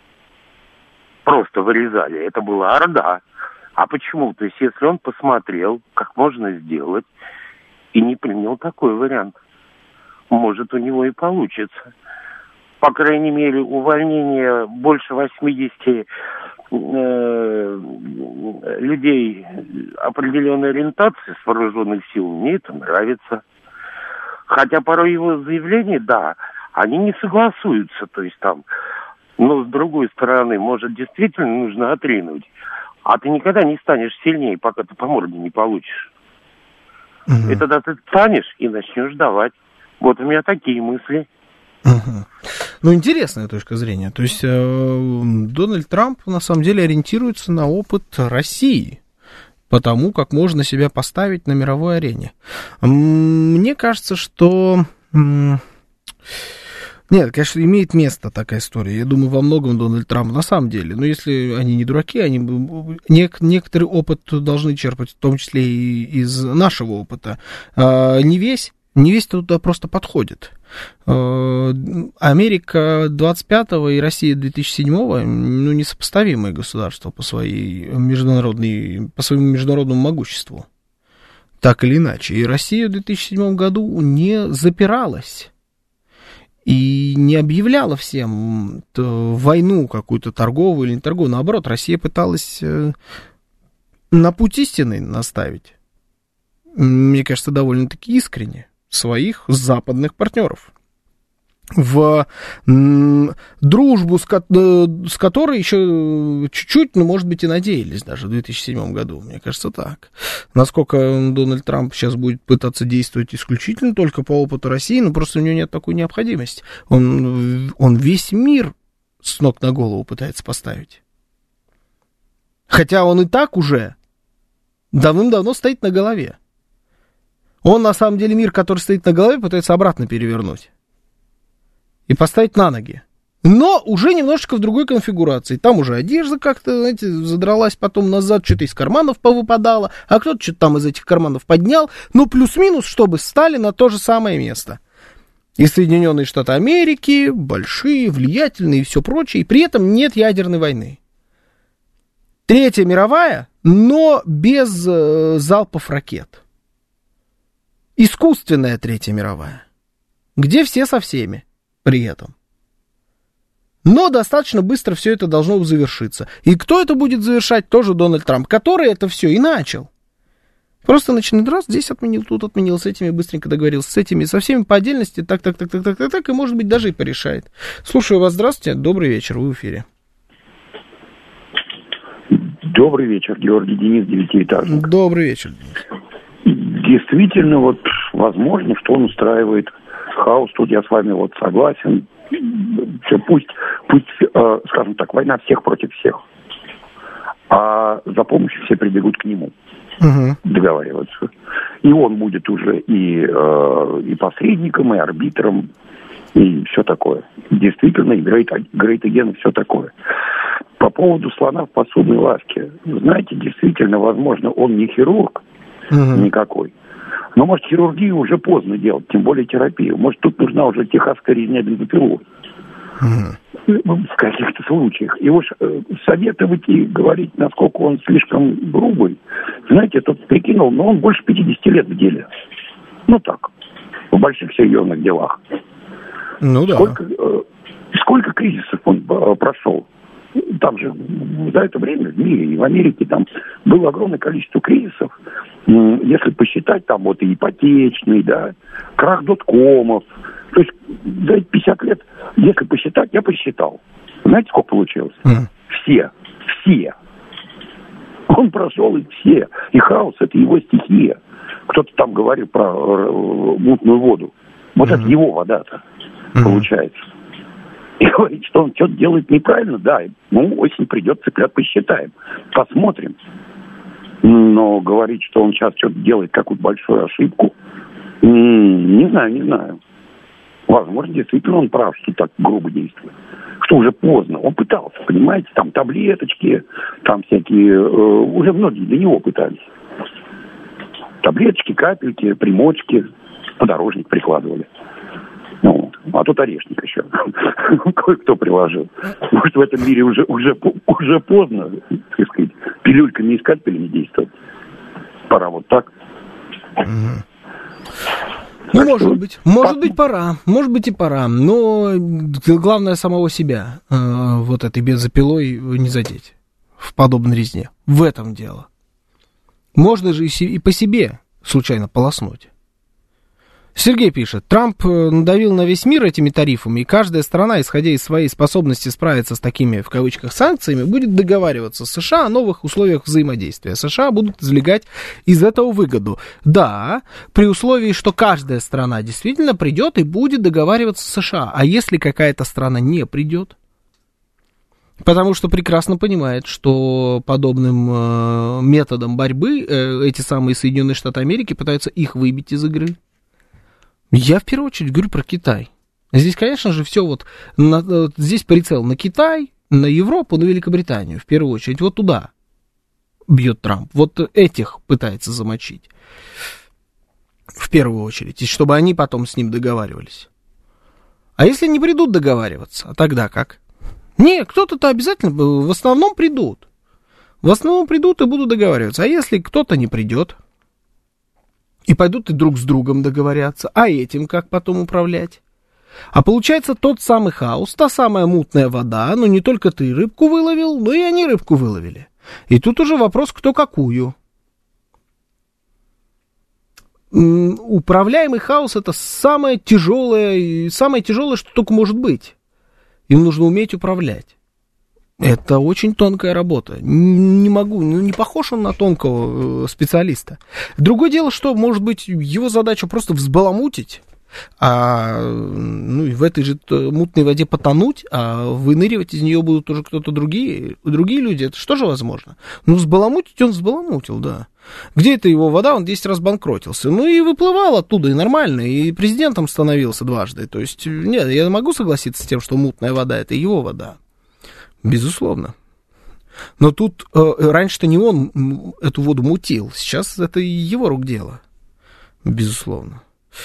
Просто вырезали. Это была орда. А почему? То есть, если он посмотрел, как можно сделать, и не принял такой вариант, может, у него и получится. По крайней мере, увольнение больше восьмидесяти э, людей определенной ориентации с вооруженных сил, мне это нравится. Хотя порой его заявления, да, они не согласуются, то есть там, но с другой стороны, может, действительно нужно отринуть. А ты никогда не станешь сильнее, пока ты по морде не получишь. Угу. И тогда ты станешь и начнешь давать. Вот у меня такие мысли. Угу. Ну, интересная точка зрения. То есть э, Дональд Трамп на самом деле ориентируется на опыт России, по тому, как можно себя поставить на мировой арене. Мне кажется, что... Нет, конечно, имеет место такая история. Я думаю, во многом Дональд Трамп на самом деле. Но если они не дураки, они нек- некоторый опыт должны черпать, в том числе и из нашего опыта. А, не весь, не весь туда просто подходит. А, Америка двадцать пятого и Россия две тысячи седьмого, ну, несопоставимые государства по своей международной, по своему международному могуществу. Так или иначе. И Россия в две тысячи седьмом году не запиралась. И не объявляла всем войну какую-то торговую или не торговую. Наоборот, Россия пыталась на путь истины наставить. Мне кажется, довольно-таки искренне своих западных партнеров. в м, дружбу, с, ко- с которой еще чуть-чуть, ну, может быть, и надеялись даже в две тысячи седьмом году, мне кажется, так. Насколько Дональд Трамп сейчас будет пытаться действовать исключительно только по опыту России, ну, просто у него нет такой необходимости. Он, он весь мир с ног на голову пытается поставить. Хотя он и так уже давным-давно стоит на голове. Он, на самом деле, мир, который стоит на голове, пытается обратно перевернуть. И поставить на ноги. Но уже немножечко в другой конфигурации. Там уже одежда как-то, знаете, задралась потом назад, что-то из карманов повыпадало, а кто-то что-то там из этих карманов поднял. Ну, плюс-минус, чтобы стали на то же самое место. И Соединенные Штаты Америки большие, влиятельные и все прочее. И при этом нет ядерной войны. Третья мировая, но без э, залпов ракет. Искусственная Третья мировая. Где все со всеми. При этом. Но достаточно быстро все это должно завершиться. И кто это будет завершать? Тоже Дональд Трамп, который это все и начал. Просто начинает раз, здесь отменил, тут отменил, с этими быстренько договорился, с этими, со всеми по отдельности, так, так, так, так, так, так, так, и может быть даже и порешает. Слушаю вас, здравствуйте, добрый вечер, вы в эфире. Добрый вечер, Георгий Денис, девятиэтажник. Добрый вечер, Денис. Действительно, вот возможно, что он устраивает хаос, тут я с вами вот согласен. Все, пусть, пусть, э, скажем так, война всех против всех. А за помощью все прибегут к нему. Uh-huh. Договариваться. И он будет уже и, э, и посредником, и арбитром, и все такое. Действительно, и great, great again, и все такое. По поводу слона в посудной лавке. Знаете, действительно, возможно, он не хирург uh-huh. никакой. Но, может, хирургию уже поздно делать, тем более терапию. Может, тут нужна уже техасская резня бензопилой. Mm-hmm. В каких-то случаях. И уж э, советовать и говорить, насколько он слишком грубый, знаете, тут прикинул, но он больше пятидесяти лет в деле. Ну так, в больших серьезных делах. Ну да. Сколько, э, сколько кризисов он э, прошел? Там же за это время в мире и в Америке там было огромное количество кризисов. Если посчитать, там вот и ипотечный, да, крах доткомов. То есть за эти пятьдесят лет, если посчитать, я посчитал. Знаете, сколько получилось? Mm. Все. Все. Он прошел их все. И хаос — это его стихия. Кто-то там говорил про мутную воду. Вот mm-hmm. это его вода-то mm-hmm. получается. И говорит, что он что-то делает неправильно, да, ну, осень придет, цыплят посчитаем, посмотрим. Но говорить, что он сейчас что-то делает, какую-то большую ошибку, не знаю, не знаю. Возможно, действительно он прав, что так грубо действует. Что уже поздно. Он пытался, понимаете, там таблеточки, там всякие, э, уже многие для него пытались. Таблеточки, капельки, примочки, подорожник прикладывали. Ну, а тут орешник еще. Кое-кто приложил. Может, в этом мире уже, уже, уже поздно, так сказать, пилюльками и скальпелями действовать. Пора вот так. Mm-hmm. Ну, так может что... быть. Может По... быть, пора. Может быть, и пора. Но главное самого себя э, вот этой бензопилой не задеть в подобной резне. В этом дело. Можно же и, си- и по себе случайно полоснуть. Сергей пишет, Трамп надавил на весь мир этими тарифами, и каждая страна, исходя из своей способности справиться с такими, в кавычках, санкциями, будет договариваться с США о новых условиях взаимодействия. США будут извлекать из этого выгоду. Да, при условии, что каждая страна действительно придет и будет договариваться с США. А если какая-то страна не придет? Потому что прекрасно понимает, что подобным э, методом борьбы э, эти самые Соединенные Штаты Америки пытаются их выбить из игры. Я в первую очередь говорю про Китай. Здесь, конечно же, все вот, на, здесь прицел на Китай, на Европу, на Великобританию, в первую очередь, вот туда бьет Трамп. Вот этих пытается замочить, в первую очередь, и чтобы они потом с ним договаривались. А если не придут договариваться, а тогда как? Не, кто-то-то обязательно, в основном придут. В основном придут и будут договариваться. А если кто-то не придет? И пойдут и друг с другом договорятся. А этим как потом управлять? А получается тот самый хаос, та самая мутная вода. Ну, не только ты рыбку выловил, но и они рыбку выловили. И тут уже вопрос, кто какую. управляемый хаос — это самое тяжелое, самое тяжелое, что только может быть. Им нужно уметь управлять. Это очень тонкая работа. Не могу, ну не похож он на тонкого специалиста. Другое дело, что, может быть, его задача просто взбаламутить, а ну, в этой же мутной воде потонуть, а выныривать из нее будут уже кто-то другие, другие люди. Это что же возможно? Ну, взбаламутить он взбаламутил, да. Где это его вода? Он десять раз банкротился. Ну, и выплывал оттуда, и нормально, и президентом становился дважды. То есть, нет, я могу согласиться с тем, что мутная вода — это его вода. Безусловно. Но тут э, раньше-то не он эту воду мутил. Сейчас это его рук дело. Безусловно.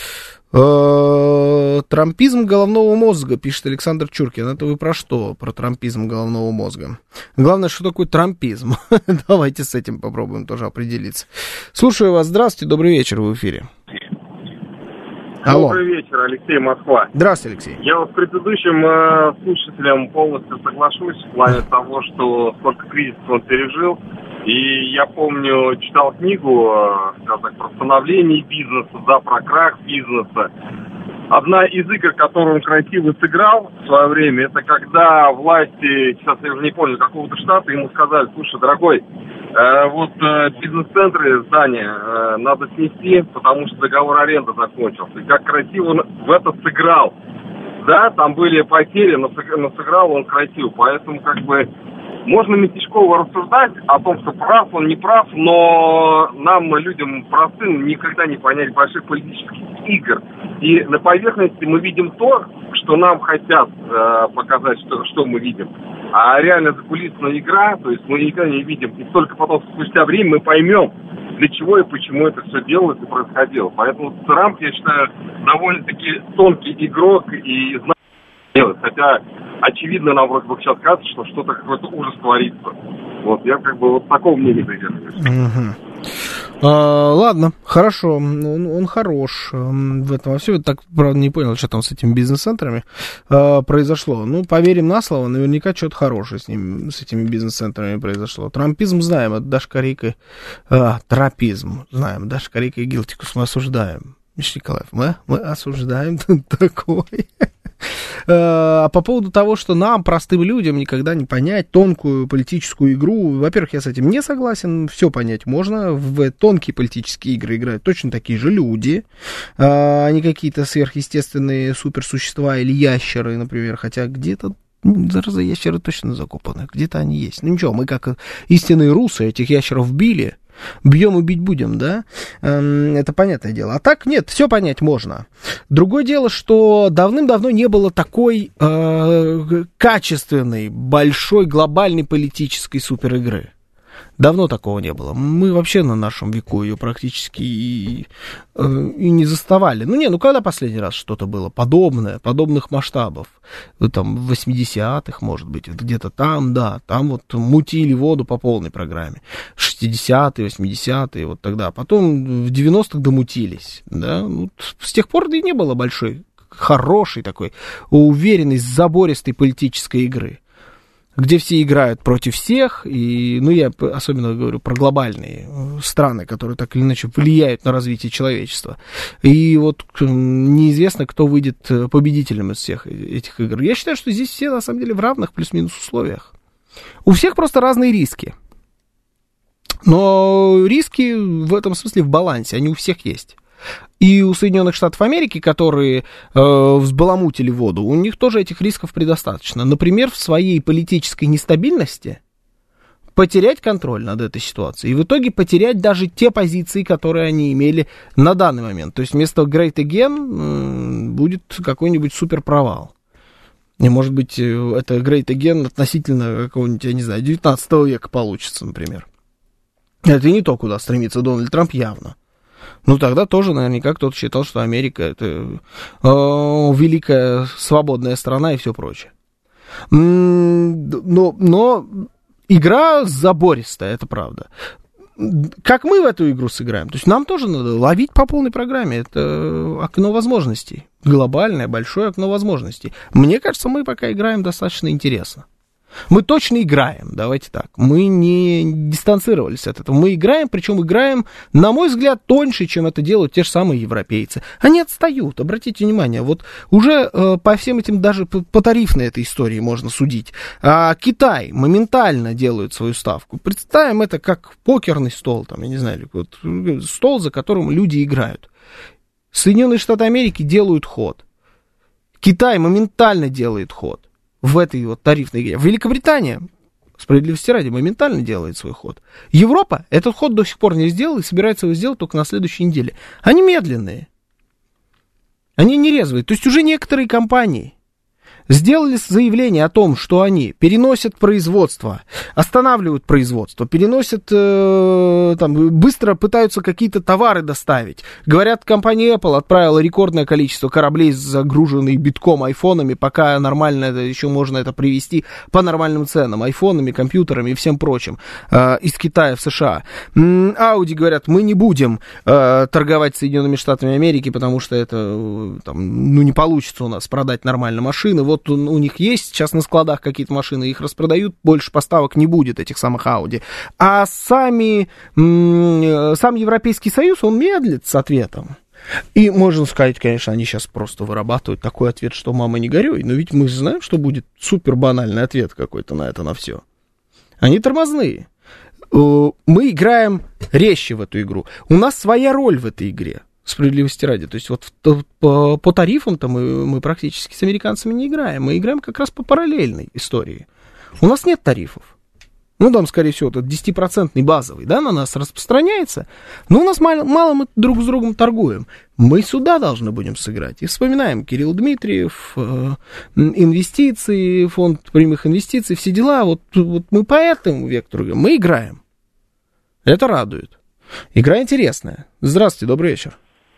Э, трампизм головного мозга, пишет Александр Чуркин. Это вы про что? Про трампизм головного мозга. Главное, что такое трампизм. Давайте с этим попробуем тоже определиться. Слушаю вас. Здравствуйте. Добрый вечер. Вы в эфире. Алло. Добрый вечер, Алексей, Москва. Здравствуйте, Алексей. Я вот с предыдущим э, слушателем полностью соглашусь в плане того, что сколько кризисов он пережил. И я помню, читал книгу, э, скажем так, про становление бизнеса, да, про крах бизнеса. Одна из игр, которую он красиво сыграл в свое время, это когда власти, сейчас я уже не помню, какого-то штата, ему сказали: слушай, дорогой, э, вот э, бизнес-центры, здания э, надо снести, потому что договор аренды закончился. И как красиво он в это сыграл. Да, там были потери, но, но сыграл он красиво. Поэтому как бы можно местечково рассуждать о том, что прав он, не прав, но нам, людям простым, никогда не понять больших политических игр. И на поверхности мы видим то, что нам хотят э, показать, что, что мы видим. А реально закулисная игра, то есть мы никогда не видим. И только потом, спустя время, мы поймем, для чего и почему это все делалось и происходило. Поэтому Трамп, я считаю, довольно-таки тонкий игрок и знает, что делать. Хотя очевидно, нам вроде бы сейчас кажется, что что-то, какой-то ужас творится. Вот, я как бы вот такого мнения придерживаюсь. Угу. А, ладно, хорошо, он, он хорош в этом во всем. Я так, правда, не понял, что там с этими бизнес-центрами а, произошло. Ну, поверим на слово, наверняка что-то хорошее с, ним, с этими бизнес-центрами произошло. Трампизм знаем, это Даша Корейка, а, трапизм знаем, Даша Корейка и Гилтикус мы осуждаем. Миша Николаев, мы, мы осуждаем такой. А по поводу того, что нам, простым людям, никогда не понять тонкую политическую игру, во-первых, я с этим не согласен, все понять можно, в тонкие политические игры играют точно такие же люди, а не какие-то сверхъестественные суперсущества или ящеры, например, хотя где-то зараза ящеры точно закопаны, где-то они есть. Ну ничего, мы как истинные русы этих ящеров били, бьем и бить будем, да, это понятное дело. А так нет, все понять можно. Другое дело, что давным-давно не было такой э, качественной, большой, глобальной политической суперигры. Давно такого не было. Мы вообще на нашем веку ее практически и, э, и не заставали. Ну, не, ну когда последний раз что-то было подобное, подобных масштабов? Ну, там, в восьмидесятых, может быть, где-то там, да, там вот мутили воду по полной программе. шестидесятые, восьмидесятые, вот тогда. Потом в девяностых домутились, да. Вот с тех пор и не было большой, хорошей такой, уверенной, забористой политической игры, где все играют против всех, и, ну, я особенно говорю про глобальные страны, которые так или иначе влияют на развитие человечества. И вот неизвестно, кто выйдет победителем из всех этих игр. Я считаю, что здесь все, на самом деле, в равных плюс-минус условиях. У всех просто разные риски. Но риски в этом смысле в балансе, они у всех есть. И у Соединенных Штатов Америки, которые э, взбаламутили воду, у них тоже этих рисков предостаточно. Например, в своей политической нестабильности потерять контроль над этой ситуацией. И в итоге потерять даже те позиции, которые они имели на данный момент. То есть вместо Great Again э, будет какой-нибудь суперпровал. И, может быть, это Great Again относительно какого-нибудь, я не знаю, девятнадцатого века получится, например. Это не то, куда стремится Дональд Трамп, явно. Ну, тогда тоже наверняка кто-то считал, что Америка — это э, великая свободная страна и все прочее. Но, но игра забористая, это правда. Как мы в эту игру сыграем? То есть нам тоже надо ловить по полной программе. Это окно возможностей. Глобальное, большое окно возможностей. Мне кажется, мы пока играем достаточно интересно. Мы точно играем, давайте так. Мы не дистанцировались от этого. Мы играем, причем играем, на мой взгляд, тоньше, чем это делают те же самые европейцы. Они отстают, обратите внимание. Вот уже э, по всем этим, даже по, по тарифной этой истории можно судить. А Китай моментально делает свою ставку. Представим это как покерный стол, там, я не знаю, вот, стол, за которым люди играют. Соединенные Штаты Америки делают ход. Китай моментально делает ход в этой вот тарифной игре. Великобритания, справедливости ради, моментально делает свой ход. Европа этот ход до сих пор не сделала и собирается его сделать только на следующей неделе. Они медленные. Они не резвые. То есть уже некоторые компании сделали заявление о том, что они переносят производство, останавливают производство, переносят, э, там, быстро пытаются какие-то товары доставить. Говорят, компания Apple отправила рекордное количество кораблей, загруженных битком айфонами, пока нормально это, еще можно это привезти по нормальным ценам, айфонами, компьютерами и всем прочим, э, из Китая в США. Audi говорят, мы не будем э, торговать с Соединенными Штатами Америки, потому что это э, там, ну, не получится у нас продать нормально машины. Вот у них есть сейчас на складах какие-то машины, их распродают, больше поставок не будет этих самых Audi. А сами, сам Европейский Союз, он медлит с ответом. И можно сказать, конечно, они сейчас просто вырабатывают такой ответ, что мама не горюй, но ведь мы же знаем, что будет супер банальный ответ какой-то на это, на все. Они тормозные. Мы играем резче в эту игру. У нас своя роль в этой игре. Справедливости ради. То есть вот по, по тарифам-то мы, мы практически с американцами не играем. Мы играем как раз по параллельной истории. У нас нет тарифов. Ну, там, скорее всего, этот десятипроцентный базовый, да, на нас распространяется. Но у нас мало, мало мы друг с другом торгуем. Мы сюда должны будем сыграть. И вспоминаем Кирилл Дмитриев, э, инвестиции, фонд прямых инвестиций, все дела. Вот, вот мы по этому вектору мы играем. Это радует. Игра интересная. Здравствуйте, добрый вечер.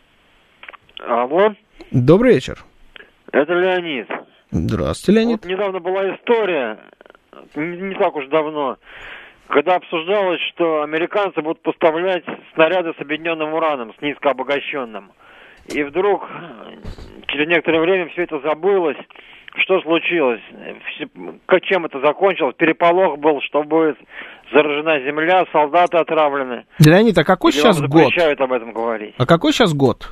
Алло. Добрый вечер. Это Леонид. Здравствуйте, Леонид. Вот недавно была история, не, не так уж давно, когда обсуждалось, что американцы будут поставлять снаряды с объединенным ураном, с низкообогащенным. И вдруг через некоторое время все это забылось. Что случилось? Чем это закончилось? Переполох был, что будет заражена земля, солдаты отравлены. Леонид, а какой Или сейчас год? Запрещают об этом говорить. А какой сейчас год?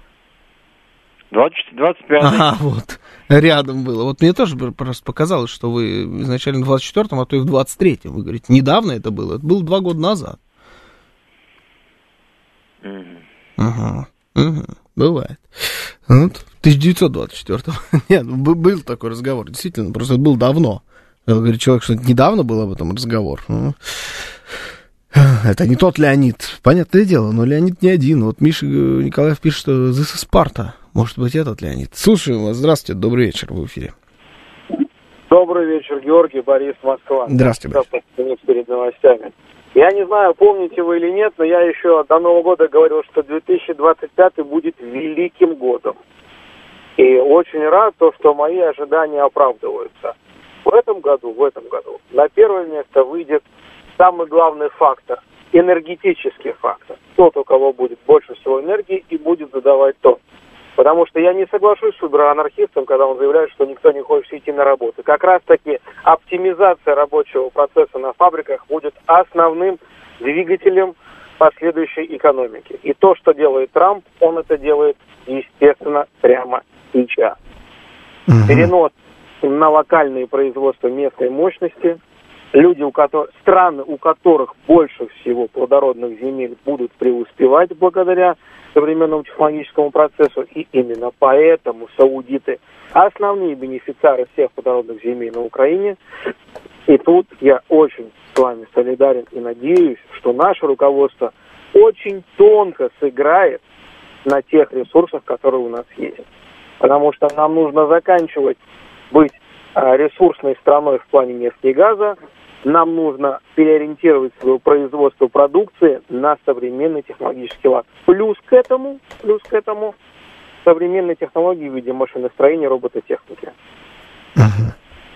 двадцать пятый. Ага, вот. Рядом было. Вот мне тоже просто показалось, что вы изначально в двадцать четвёртом, а то и в двадцать третьем. Вы говорите, недавно это было. Это было два года назад. Угу. Ага. Угу. Бывает. Вот. В тысяча девятьсот двадцать четвёртом. Нет, был такой разговор. Действительно, просто это было давно. Говорит человек, что недавно был об этом разговор. Это не тот Леонид. Понятное дело, но Леонид не один. Вот Миша Николаев пишет, что this is Sparta. Может быть, этот Леонид. Слушаем вас. Здравствуйте, добрый вечер, в эфире. Добрый вечер, Георгий, Борис, Москва. Здравствуйте, Борис. Перед новостями. Я не знаю, помните вы или нет, но я еще до Нового года говорил, что две тысячи двадцать пятый будет великим годом. И очень рад, то, что мои ожидания оправдываются. В этом году, в этом году на первое место выйдет самый главный фактор – энергетический фактор. Тот, у кого будет больше всего энергии и будет задавать тон. Потому что я не соглашусь с убер-анархистом, когда он заявляет, что никто не хочет идти на работу. Как раз-таки оптимизация рабочего процесса на фабриках будет основным двигателем последующей экономики. И то, что делает Трамп, он это делает, естественно, прямо сейчас. Mm-hmm. Перенос на локальные производства местной мощности. Люди, у которых, страны, у которых больше всего плодородных земель, будут преуспевать благодаря современному технологическому процессу. И именно поэтому саудиты основные бенефициары всех плодородных земель на Украине. И тут я очень с вами солидарен и надеюсь, что наше руководство очень тонко сыграет на тех ресурсах, которые у нас есть. Потому что нам нужно заканчивать быть ресурсной страной в плане нефти и газа. Нам нужно переориентировать свое производство продукции на современный технологический лад. Плюс к этому, плюс к этому современные технологии в виде машиностроения, робототехники. Uh-huh.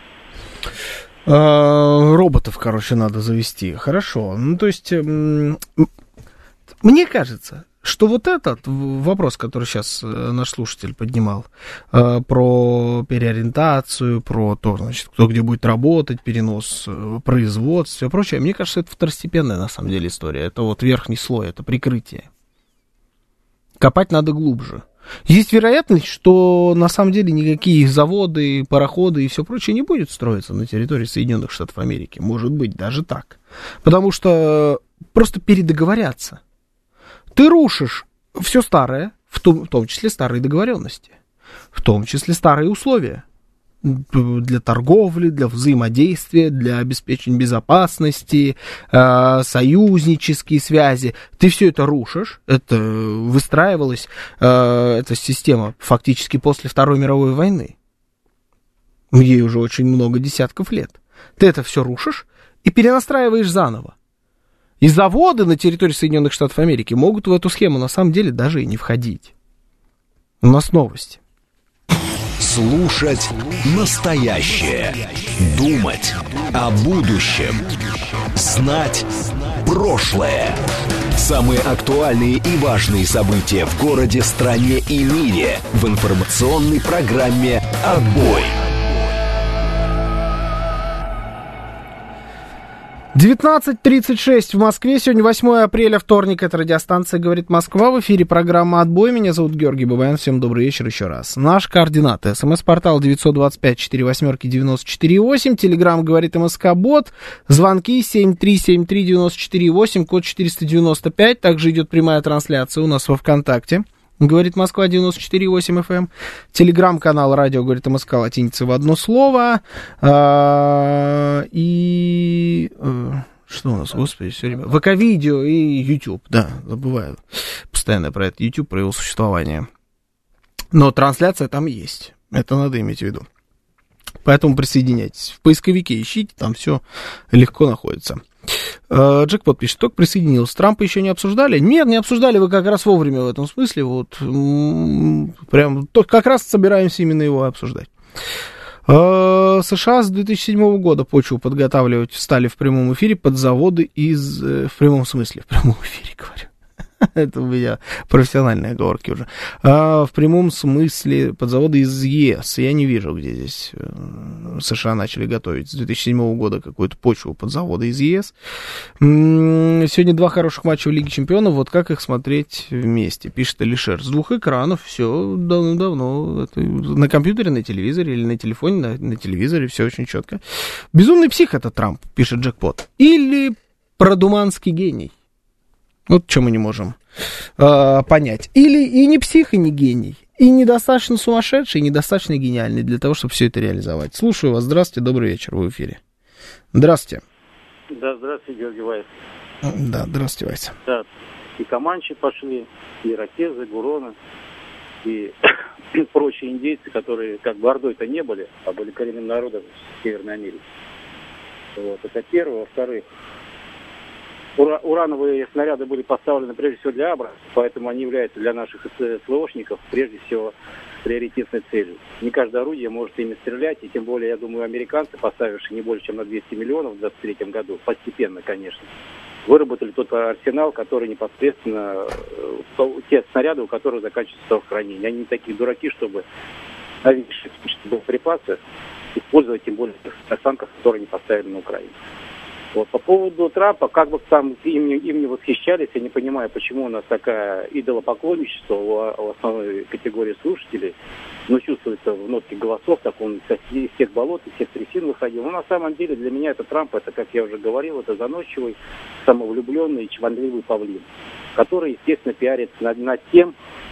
А, роботов, короче, надо завести. Хорошо. Ну, то есть, м- мне кажется, что вот этот вопрос, который сейчас наш слушатель поднимал, про переориентацию, про то, значит, кто где будет работать, перенос производства и прочее, мне кажется, это второстепенная на самом деле история. Это вот верхний слой, это прикрытие. Копать надо глубже. Есть вероятность, что на самом деле никакие заводы, пароходы и все прочее не будет строиться на территории Соединенных Штатов Америки. Может быть, даже так. Потому что просто передоговорятся. Ты рушишь все старое, в том, в том числе старые договоренности, в том числе старые условия для торговли, для взаимодействия, для обеспечения безопасности, э, союзнические связи. Ты все это рушишь. Это выстраивалась э, эта система фактически после Второй мировой войны. Ей уже очень много десятков лет. Ты это все рушишь и перенастраиваешь заново. И заводы на территории Соединенных Штатов Америки могут в эту схему на самом деле даже и не входить. У нас новости. Слушать настоящее. Думать о будущем. Знать прошлое. Самые актуальные и важные события в городе, стране и мире в информационной программе «Отбой». девятнадцать тридцать шесть в Москве. Сегодня восьмое апреля, вторник. Это радиостанция «Говорит Москва». В эфире программа «Отбой». Меня зовут Георгий Бабаян. Всем добрый вечер еще раз. Наш координаты. СМС-портал девять два пять четыре восемь девяносто четыре восемь. Телеграмм «Говорит МСК-бот». Звонки семь три семь три девяносто четыре восемь, код четыреста девяносто пять. Также идет прямая трансляция у нас во ВКонтакте. Говорит Москва девяносто четыре восемь эф эм. Телеграм-канал радио Говорит МСК, латиница в одно слово. А, и что у нас, господи, все время. ВК-видео и YouTube. Да, забываю постоянно про это. YouTube, про его существование. Но трансляция там есть. Это надо иметь в виду. Поэтому присоединяйтесь. В поисковике ищите, там все легко находится. Джекпот пишет, только присоединился. Трампа еще не обсуждали? Нет, не обсуждали, вы как раз вовремя в этом смысле. Вот прям как раз собираемся именно его обсуждать. США с две тысячи седьмого года почву подготавливать стали в прямом эфире под заводы из... В прямом смысле, в прямом эфире, говорю. Это у меня профессиональные оговорки уже. А в прямом смысле под заводы из ЕС. Я не вижу, где здесь США начали готовить с две тысячи седьмого года какую-то почву под заводы из ЕС. Сегодня два хороших матча в Лиге Чемпионов. Вот как их смотреть вместе, пишет Алишер. С двух экранов все давно-давно. Это на компьютере, на телевизоре или на телефоне, на, на телевизоре. Все очень четко. Безумный псих это Трамп, пишет Джекпот. Или продуманский гений. Вот что мы не можем э, понять. Или и не псих, и не гений. И недостаточно сумасшедший, и недостаточно гениальный для того, чтобы все это реализовать. Слушаю вас. Здравствуйте, добрый вечер, вы в эфире. Здравствуйте. Да, здравствуйте, Георгий Вайс. Да, здравствуйте, Вайс. Да, и команчи пошли, и ирокезы, гуроны, и прочие индейцы, которые как бы ордой-то не были, а были коренным народом Северной Америки. Вот, это первое. Во-вторых, Ура- урановые снаряды были поставлены прежде всего для Абрамса, поэтому они являются для наших СВОшников прежде всего приоритетной целью. Не каждое орудие может ими стрелять, и тем более, я думаю, американцы, поставившие не больше, чем на двести миллионов в двадцать третьем году, постепенно, конечно, выработали тот арсенал, который непосредственно те снаряды, у которых заканчивается срок хранения. Они не такие дураки, чтобы новейшие боеприпасы использовать, тем более в танках, которые они поставили на Украину. Вот. По поводу Трампа, как бы там им, им не восхищались, я не понимаю, почему у нас такая идолопоклонничество у, у основной категории слушателей, но чувствуется в нотке голосов, так он из всех болот, из всех трясин выходил. Но на самом деле для меня это Трамп, это, как я уже говорил, это заносчивый, самовлюбленный и чванливый павлин, который, естественно, пиарится над, над тем,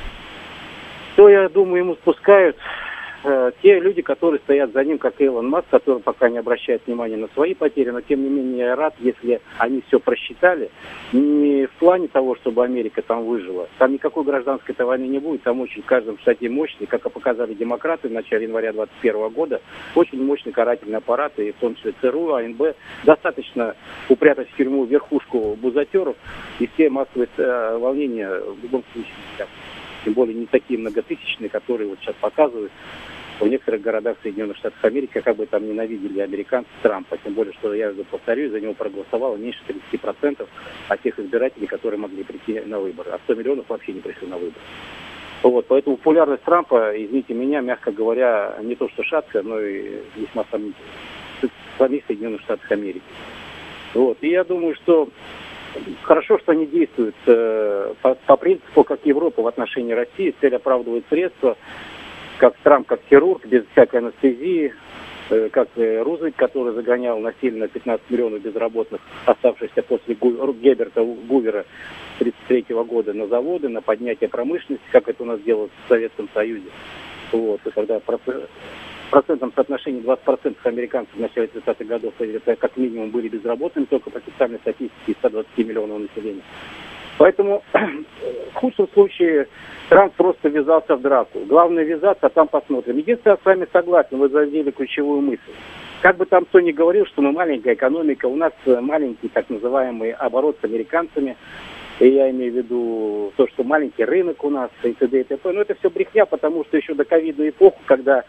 что, я думаю, ему спускают те люди, которые стоят за ним, как Илон Маск, который пока не обращает внимания на свои потери, но тем не менее я рад, если они все просчитали, не в плане того, чтобы Америка там выжила. Там никакой гражданской войны не будет, там очень в каждом штате мощный, как и показали демократы в начале января двадцать первого года, очень мощный карательный аппарат, и в том числе ЦРУ, АНБ. Достаточно упрятать в тюрьму верхушку бузатеров, и все массовые э, волнения в любом случае, тем более не такие многотысячные, которые вот сейчас показывают, в некоторых городах Соединенных Штатов Америки, как бы там ненавидели американцы Трампа, тем более, что я уже повторю, за него проголосовало меньше тридцать процентов от тех избирателей, которые могли прийти на выборы, а сто миллионов вообще не пришли на выборы. Вот, поэтому популярность Трампа, извините меня, мягко говоря, не то что шаткая, но и весьма сомнительная в самих Соединенных Штатах Америки. Вот, и я думаю, что хорошо, что они действуют э, по, по принципу, как Европа в отношении России, цель оправдывает средства, как Трамп, как хирург, без всякой анестезии, э, как э, Рузвельт, который загонял насильно пятнадцать миллионов безработных, оставшихся после Гу- Геберта Гувера тридцать третьего года на заводы, на поднятие промышленности, как это у нас делалось в Советском Союзе. Вот, и когда процесс... В процентном соотношении двадцать процентов американцев в начале тридцатых годов это как минимум были безработными, только по официальной статистике из ста двадцати миллионов населения. Поэтому в худшем случае Трамп просто ввязался в драку. Главное ввязаться, а там посмотрим. Единственное, я с вами согласен, вы задели ключевую мысль. Как бы там кто ни говорил, что мы маленькая экономика, у нас маленький так называемый оборот с американцами, и я имею в виду то, что маленький рынок у нас, и т.д. и т.п. Но это все брехня, потому что еще до ковидную эпоху, когда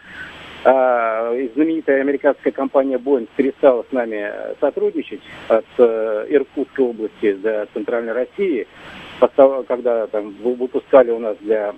а, знаменитая американская компания Boeing перестала с нами сотрудничать от э, Иркутской области до Центральной России, когда там выпускали у нас для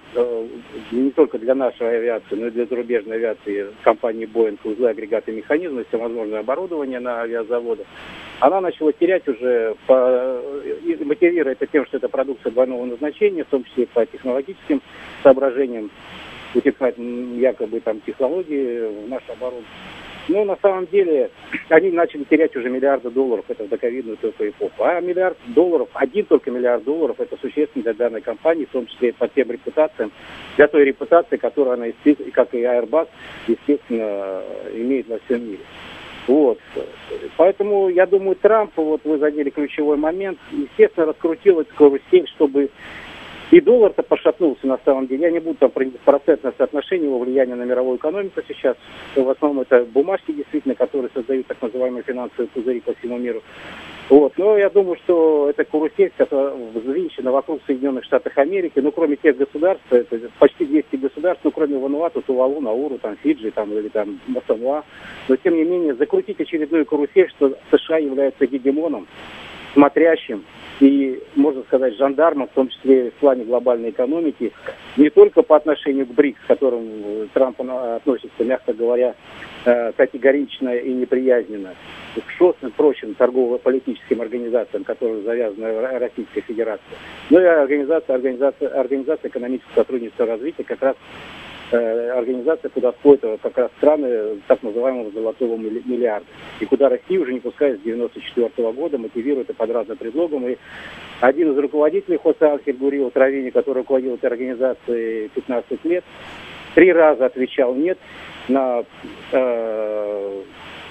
не только для нашей авиации, но и для зарубежной авиации компании Boeing узлы, агрегаты, механизмы, всевозможное оборудование на авиазаводах, она начала терять уже, по, мотивируя это тем, что это продукция двойного назначения, в том числе по технологическим соображениям, утекать якобы там технологии в наш оборот. Но на самом деле они начали терять уже миллиарды долларов, это в доковидную только эпоху. А миллиард долларов, один только миллиард долларов, это существенно для данной компании, в том числе по тем репутациям, для той репутации, которую она, как и Airbus, естественно, имеет во всем мире. Вот. Поэтому, я думаю, Трамп, вот вы задели ключевой момент, естественно, раскрутил эту карусель, чтобы и доллар-то пошатнулся на самом деле. Я не буду там про процентное соотношение его влияния на мировую экономику сейчас. В основном это бумажки, действительно, которые создают так называемые финансовые пузыри по всему миру. Вот. Но я думаю, что это карусель, которая взвинчена вокруг Соединенных Штатов Америки, ну, кроме тех государств, это почти двести государств, ну, кроме Вануату, Тувалу, Науру, там, Фиджи, там, или там, Самоа. Но, тем не менее, закрутить очередную карусель, что США является гегемоном, смотрящим и, можно сказать, жандармом, в том числе в плане глобальной экономики, не только по отношению к БРИКС, к которым Трамп относится, мягко говоря, категорично и неприязненно, к ШОС и прочим торгово-политическим организациям, которые завязаны Российской Федерацией, но и организация, организация, организация экономического сотрудничества и развития, как раз организация, куда входят как раз страны так называемого золотого миллиарда. И куда Россия уже не пускает с девяносто четвёртого года, мотивирует это под разным предлогом. И один из руководителей Хосе Гурил Травини, который руководил этой организацией пятнадцать лет, три раза отвечал «нет» на э,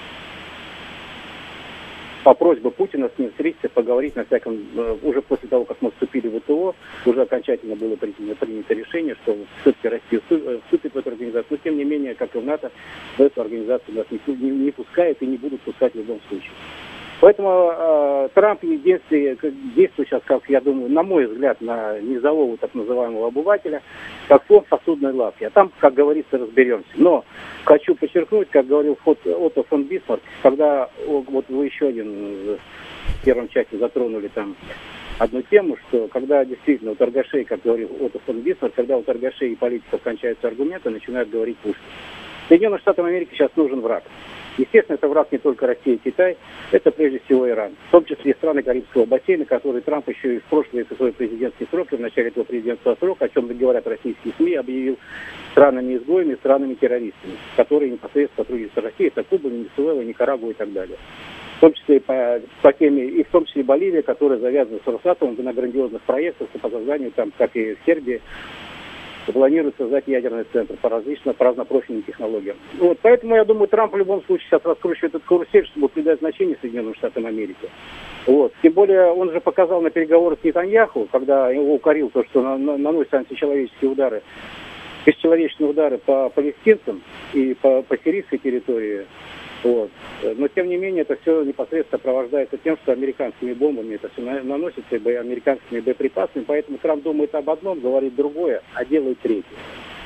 по просьбе Путина с ним встретиться, поговорить на всяком, уже после того, как мы вступили в ВТО, уже окончательно было принято, принято решение, что все-таки Россия вступит в эту организацию, но тем не менее, как и в НАТО, в эту организацию нас не, не, не пускают и не будут пускать в любом случае. Поэтому э, Трамп единственный действует сейчас, как я думаю, на мой взгляд, на низового так называемого обывателя, как слон в посудной лавке. А там, как говорится, разберемся. Но хочу подчеркнуть, как говорил Отто фон Бисмарк, когда вот вы еще один в первом чате затронули там одну тему, что когда действительно у торгашей, как говорил Отто фон Бисмарк, когда у торгашей и политиков кончаются аргументы, начинают говорить пушки. Соединенным Штатам Америки сейчас нужен враг. Естественно, это враг не только Россия и Китай, это прежде всего Иран. В том числе и страны Карибского бассейна, которые Трамп еще и в прошлый свой президентский срок, и в начале этого президентского срока, о чем говорят российские СМИ, объявил странами-изгоями, странами-террористами, которые непосредственно сотрудничают с Россией, это Куба, Венесуэла, Никарагуа и так далее. В том числе по, по теме, и в том числе Боливия, которая завязана с Росатомом на грандиозных проектах по созданию, там, как и в Сербии, планирует создать ядерный центр по различным, по разнопрофильным технологиям. Вот, поэтому, я думаю, Трамп в любом случае сейчас раскручивает этот карусель, чтобы придать значение Соединенным Штатам Америки. Вот. Тем более, он же показал на переговорах с Нетаньяху, когда его укорил то, что на, на, наносят античеловеческие удары, бесчеловечные удары по палестинцам и по, по сирийской территории. Вот. Но, тем не менее, это все непосредственно сопровождается тем, что американскими бомбами это все наносится, и американскими боеприпасами. Поэтому Трамп думает об одном, говорит другое, а делает третье.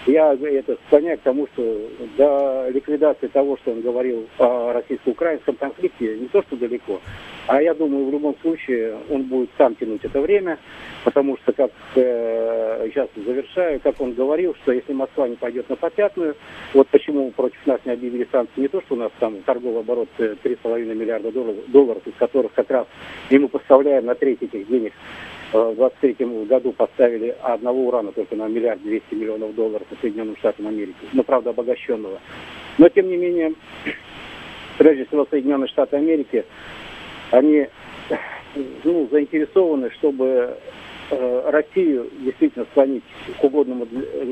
Я это склоняю к тому, что до ликвидации того, что он говорил о российско-украинском конфликте, не то что далеко, а я думаю, в любом случае он будет сам тянуть это время, потому что, как э, сейчас завершаю, как он говорил, что если Москва не пойдет на попятную, вот почему против нас не объявили санкции, не то, что у нас там торговый оборот три с половиной миллиарда долларов, долларов, из которых как раз и мы поставляем на треть этих денег. В двадцать третьем году поставили одного урана только на миллиард двести миллионов долларов по Соединенным Штатам Америки, но, правда, обогащенного. Но, тем не менее, прежде всего, Соединенные Штаты Америки, они ну, заинтересованы, чтобы э, Россию действительно склонить к угодному,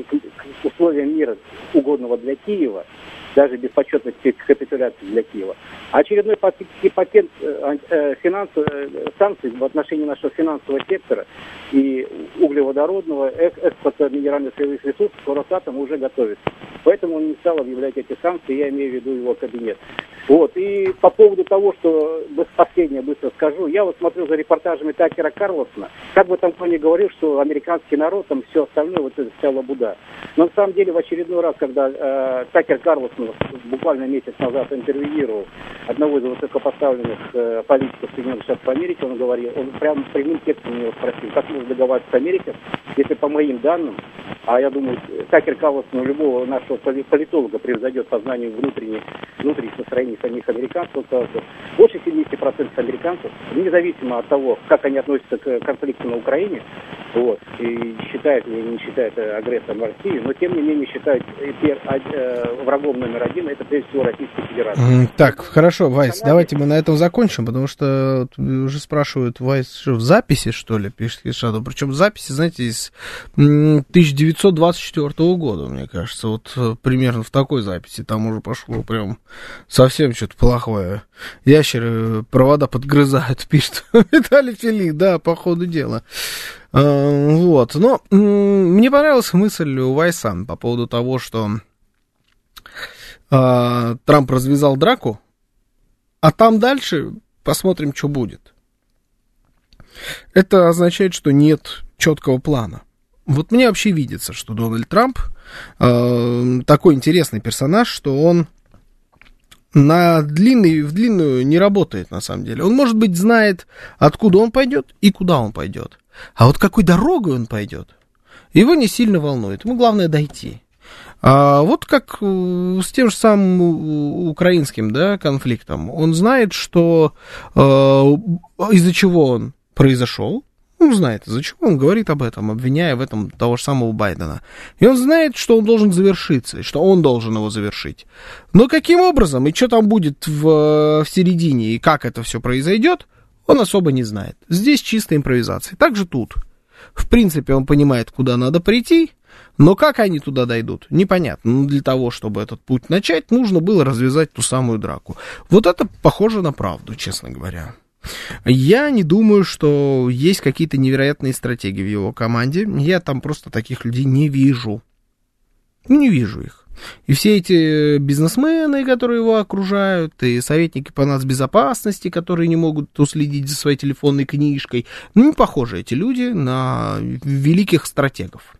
к условиям мира, угодного для Киева, даже без почетной капитуляции для Киева. А очередной пакет финансовых санкций в отношении нашего финансового сектора и углеводородного экспорта минеральных сырьевых ресурсов Росатом уже готовится. Поэтому он не стал объявлять эти санкции, я имею в виду его кабинет. Вот. И по поводу того, что последнее быстро скажу, я вот смотрю за репортажами Такера Карлсона, как бы там кто ни говорил, что американский народ, там все остальное, вот это вся лабуда. Но на самом деле в очередной раз, когда э, Такер Карлсон буквально месяц назад интервьюировал одного из высокопоставленных э, политиков Соединенных Штатов Америки, он говорил, он прямо прямым текстом его спросил, как можно договариваться с Америкой, если по моим данным, а я думаю, Такер Карлсон у любого нашего политолога превзойдет по знанию внутренних, внутренних настроений самих американцев, он сказал, что больше семьдесят процентов американцев, независимо от того, как они относятся к конфликту на Украине, вот, и считают или не считают агрессором России, но тем не менее считают врагом номер один, это прежде всего Российская Федерация. Так, хорошо, Вайс, давайте мы на этом закончим, потому что уже спрашивают, Вайс, что в записи, что ли, пишет Ишаду, причем записи, знаете, из тысяча девятьсот двадцать четвёртого года, мне кажется, вот примерно в такой записи, там уже пошло прям совсем что-то плохое. Ящеры провода подгрызают, пишет Виталий Филипп, да, по ходу дела. Вот, но мне понравилась мысль у Вайса по поводу того, что э, Трамп развязал драку, а там дальше посмотрим, что будет. Это означает, что нет четкого плана. Вот мне вообще видится, что Дональд Трамп э, такой интересный персонаж, что он на длинный, в длинную не работает, на самом деле. Он, может быть, знает, откуда он пойдет и куда он пойдет. А вот какой дорогой он пойдет, его не сильно волнует. Ему главное дойти. А вот как с тем же самым украинским, да, конфликтом. Он знает, что э, из-за чего он произошел. Он знает, из-за чего он говорит об этом, обвиняя в этом того же самого Байдена. И он знает, что он должен завершиться, и что он должен его завершить. Но каким образом, и что там будет в, в середине, и как это все произойдет, он особо не знает. Здесь чистая импровизация. Так же тут. В принципе, он понимает, куда надо прийти, но как они туда дойдут, непонятно. Но для того, чтобы этот путь начать, нужно было развязать ту самую драку. Вот это похоже на правду, честно говоря. Я не думаю, что есть какие-то невероятные стратегии в его команде. Я там просто таких людей не вижу. Не вижу их. И все эти бизнесмены, которые его окружают, и советники по нацбезопасности, которые не могут уследить за своей телефонной книжкой, ну, не похожи эти люди на великих стратегов.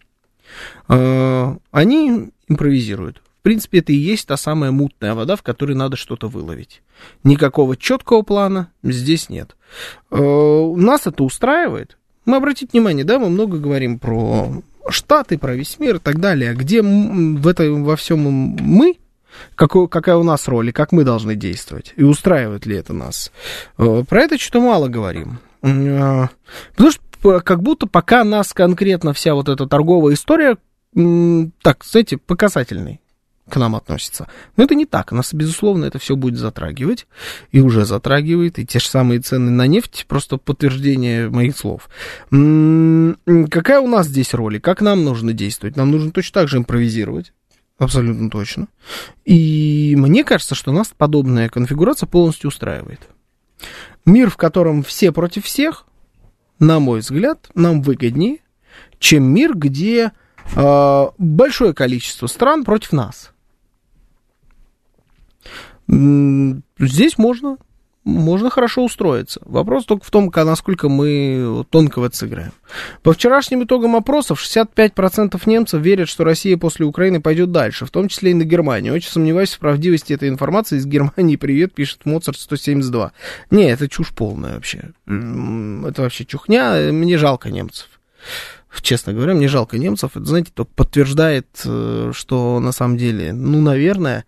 Они импровизируют. В принципе, это и есть та самая мутная вода, в которой надо что-то выловить. Никакого четкого плана здесь нет. Нас это устраивает. Мы, обратите внимание, да, мы много говорим про Штаты, про весь мир и так далее. Где в этом, во всем мы, какой, какая у нас роль и как мы должны действовать, и устраивает ли это нас. Про это что-то мало говорим. Потому что как будто пока нас конкретно вся вот эта торговая история, так, знаете, показательной к нам относится. Но это не так. Нас, безусловно, это все будет затрагивать. И уже затрагивает. И те же самые цены на нефть, просто подтверждение моих слов. М-м- какая у нас здесь роль? И как нам нужно действовать? Нам нужно точно так же импровизировать. Абсолютно точно. И мне кажется, что нас подобная конфигурация полностью устраивает. Мир, в котором все против всех, на мой взгляд, нам выгоднее, чем мир, где э, большое количество стран против нас. Здесь можно можно хорошо устроиться. Вопрос только в том, насколько мы тонко в это сыграем. По вчерашним итогам опросов шестьдесят пять процентов немцев верят, что Россия после Украины пойдет дальше, в том числе и на Германию. Очень сомневаюсь в правдивости этой информации. Из Германии привет, пишет Моцарт сто семьдесят два. Не, это чушь полная вообще. Это вообще чухня. Мне жалко немцев. Честно говоря, мне жалко немцев. Это, знаете, только подтверждает, что на самом деле, ну, наверное...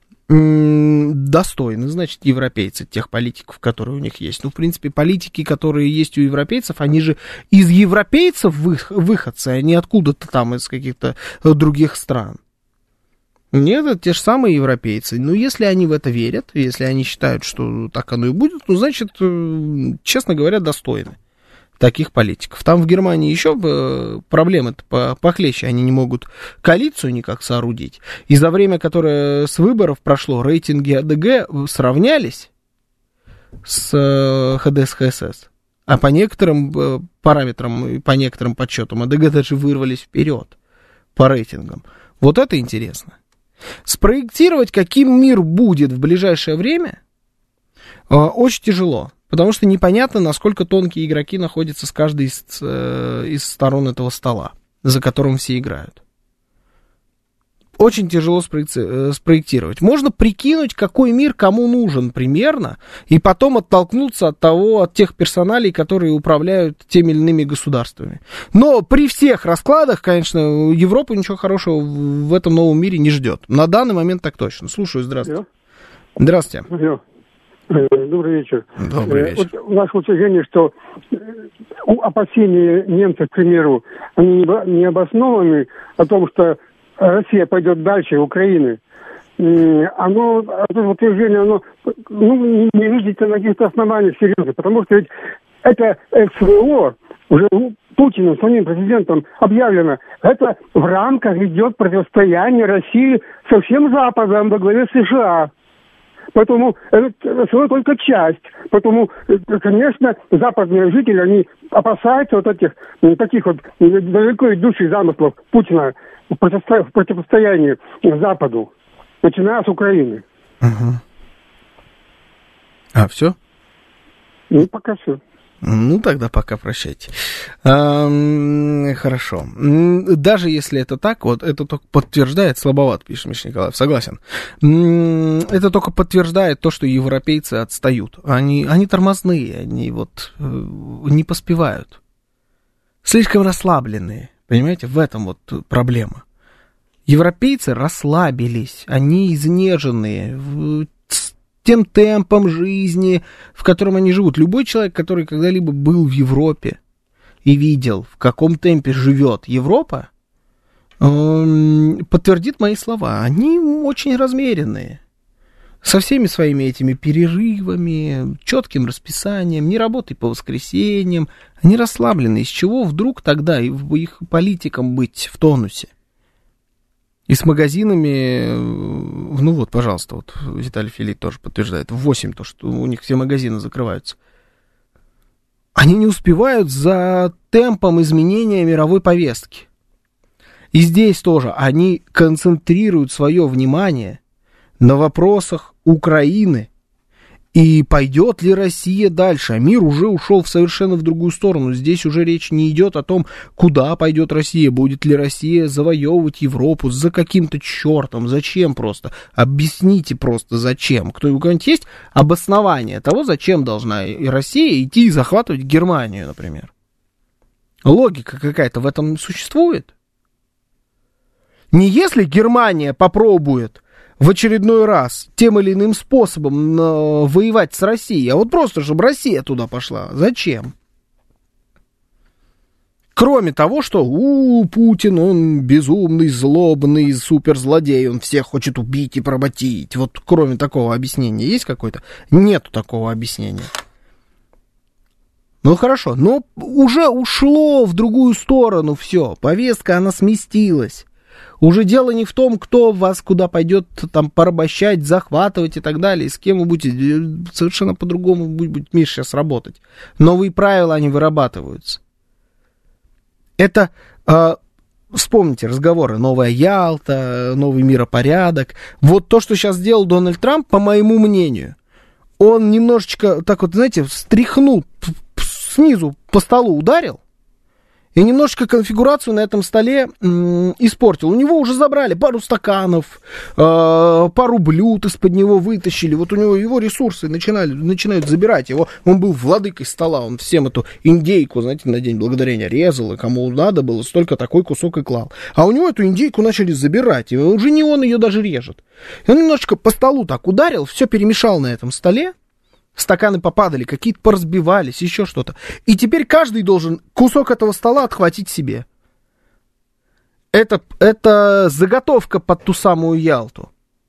достойны, значит, европейцы, тех политиков, которые у них есть. Ну, в принципе, политики, которые есть у европейцев, они же из европейцев выходцы, а не откуда-то там из каких-то других стран. Нет, это те же самые европейцы. Но если они в это верят, если они считают, что так оно и будет, ну, значит, честно говоря, достойны таких политиков. Там в Германии еще проблемы-то похлеще. Они не могут коалицию никак соорудить. И за время, которое с выборов прошло, рейтинги АДГ сравнялись с ХДС-ХСС. А по некоторым параметрам и по некоторым подсчетам АДГ даже вырвались вперед по рейтингам. Вот это интересно. Спроектировать, каким мир будет в ближайшее время, очень тяжело. Потому что непонятно, насколько тонкие игроки находятся с каждой из, э, из сторон этого стола, за которым все играют. Очень тяжело спроекци- спроектировать. Можно прикинуть, какой мир кому нужен примерно, и потом оттолкнуться от того, от тех персоналей, которые управляют теми или иными государствами. Но при всех раскладах, конечно, Европу ничего хорошего в этом новом мире не ждет. На данный момент так точно. Слушаю, здравствуйте. Здравствуйте. Добрый вечер. Добрый вечер. Вот наше утверждение, что опасения немцев, к примеру, они не обоснованы о том, что Россия пойдет дальше Украины. Оно, это утверждение, оно ну, не видится на каких-то основаниях серьезно, потому что ведь это СВО уже Путиным, самим президентом объявлено, это в рамках идет противостояние России со всем Западом во главе США. Поэтому это всего только часть. Поэтому, конечно, западные жители, они опасаются вот этих таких вот далеко идущих замыслов Путина в противостоянии Западу, начиная с Украины. Угу. А, все? Ну, пока все. Ну, тогда пока прощайте. А, хорошо. Даже если это так, вот это только подтверждает, слабоват, пишет Миша Николаев, согласен. Это только подтверждает то, что европейцы отстают. Они, они тормозные, они вот не поспевают. Слишком расслабленные, понимаете, в этом вот проблема. Европейцы расслабились, они изнеженные, тем темпом жизни, в котором они живут. Любой человек, который когда-либо был в Европе и видел, в каком темпе живет Европа, подтвердит мои слова. Они очень размеренные. Со всеми своими этими перерывами, четким расписанием, не работай по воскресеньям. Они расслаблены. Из чего вдруг тогда их политикам быть в тонусе? И с магазинами, ну вот, пожалуйста, вот Виталий Филипп тоже подтверждает, в восемь то, что у них все магазины закрываются. Они не успевают за темпом изменения мировой повестки. И здесь тоже они концентрируют свое внимание на вопросах Украины. И пойдет ли Россия дальше? А мир уже ушел в совершенно в другую сторону. Здесь уже речь не идет о том, куда пойдет Россия. Будет ли Россия завоевывать Европу? За каким-то чертом? Зачем просто? Объясните просто, зачем. Кто, у кого-нибудь есть обоснование того, зачем должна и Россия идти и захватывать Германию, например? Логика какая-то в этом существует? Не если Германия попробует в очередной раз тем или иным способом э, воевать с Россией, а вот просто, чтобы Россия туда пошла. Зачем? Кроме того, что у Путин, он безумный, злобный, суперзлодей, он всех хочет убить и поработить. Вот кроме такого объяснения есть какое-то? Нету такого объяснения. Ну хорошо, но уже ушло в другую сторону все. Повестка, она сместилась. Уже дело не в том, кто вас куда пойдет там порабощать, захватывать и так далее, с кем вы будете. Совершенно по-другому будет мир сейчас работать. Новые правила, они вырабатываются. Это, э, вспомните разговоры, новая Ялта, новый миропорядок. Вот то, что сейчас сделал Дональд Трамп, по моему мнению, он немножечко, так вот, знаете, встряхнул, снизу по столу ударил, и немножечко конфигурацию на этом столе м, испортил. У него уже забрали пару стаканов, э, пару блюд из-под него вытащили. Вот у него его ресурсы начинали, начинают забирать его. Он был владыкой стола, он всем эту индейку, знаете, на День Благодарения резал, и кому надо было, столько такой кусок и клал. А у него эту индейку начали забирать, и уже не он ее даже режет. И он немножечко по столу так ударил, все перемешал на этом столе. Стаканы попадали, какие-то поразбивались, еще что-то. И теперь каждый должен кусок этого стола отхватить себе. Это, это заготовка под ту самую Ялту.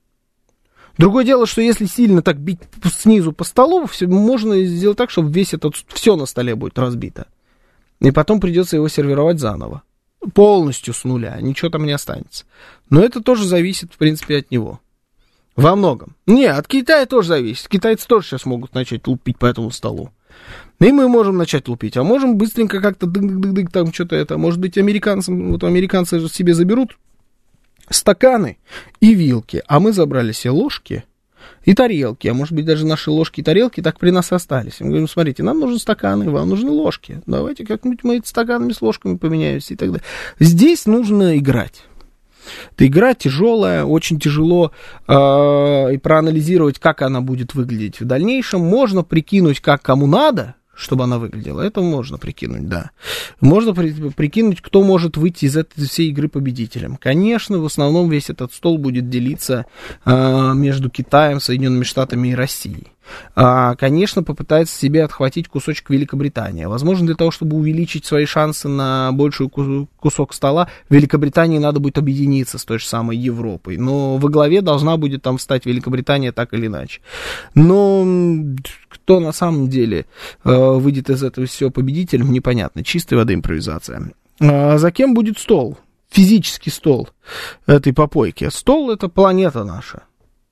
Другое дело, что если сильно так бить снизу по столу, все, можно сделать так, чтобы весь этот, все на столе будет разбито. И потом придется его сервировать заново. Полностью с нуля, ничего там не останется. Но это тоже зависит, в принципе, от него. Во многом. Не, от Китая тоже зависит. Китайцы тоже сейчас могут начать лупить по этому столу. И мы можем начать лупить. А можем быстренько как-то дык-дык-дык, там что-то это. Может быть, американцам, вот американцы же себе заберут стаканы и вилки. А мы забрали себе ложки и тарелки. А может быть, даже наши ложки и тарелки так при нас остались. Мы говорим, смотрите, нам нужны стаканы, вам нужны ложки. Давайте как-нибудь мы эти стаканами с ложками поменяемся и так далее. Здесь нужно играть. Эта игра тяжелая, очень тяжело э, и проанализировать, как она будет выглядеть в дальнейшем. Можно прикинуть, как кому надо, чтобы она выглядела. Это можно прикинуть, да. Можно при, прикинуть, кто может выйти из этой всей игры победителем. Конечно, в основном весь этот стол будет делиться э, между Китаем, Соединенными Штатами и Россией. А, конечно, попытается себе отхватить кусочек Великобритания. Возможно, для того, чтобы увеличить свои шансы на больший кусок стола, Великобритании надо будет объединиться с той же самой Европой. Но во главе должна будет там встать Великобритания так или иначе. Но кто на самом деле э, выйдет из этого всего победителем, непонятно. Чистой воды импровизация. А за кем будет стол? Физический стол этой попойки. Стол — это планета наша.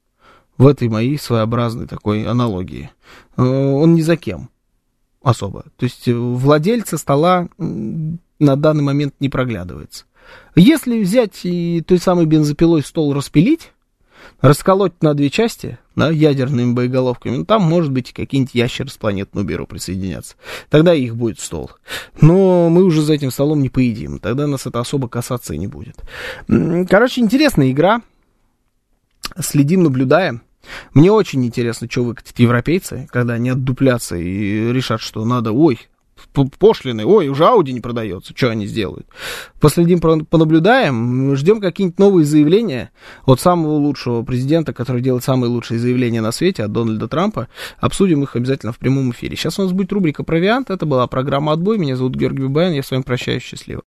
В этой моей своеобразной такой аналогии. Он ни за кем особо. То есть владельца стола на данный момент не проглядывается. Если взять и той самой бензопилой стол распилить, расколоть на две части, да, ядерными боеголовками, ну, там, может быть, какие-нибудь ящеры с планет Нуберу присоединятся. Тогда их будет стол. Но мы уже за этим столом не поедим. Тогда нас это особо касаться и не будет. Короче, интересная игра. Следим, наблюдаем. Мне очень интересно, что выкатят европейцы, когда они отдуплятся и решат, что надо, ой, пошлины, ой, уже Ауди не продается, что они сделают. Последим, понаблюдаем, ждем какие-нибудь новые заявления от самого лучшего президента, который делает самые лучшие заявления на свете, от Дональда Трампа. Обсудим их обязательно в прямом эфире. Сейчас у нас будет рубрика «Провиант». Это была программа «Отбой». Меня зовут Георгий Бабаян. Я с вами прощаюсь. Счастливо.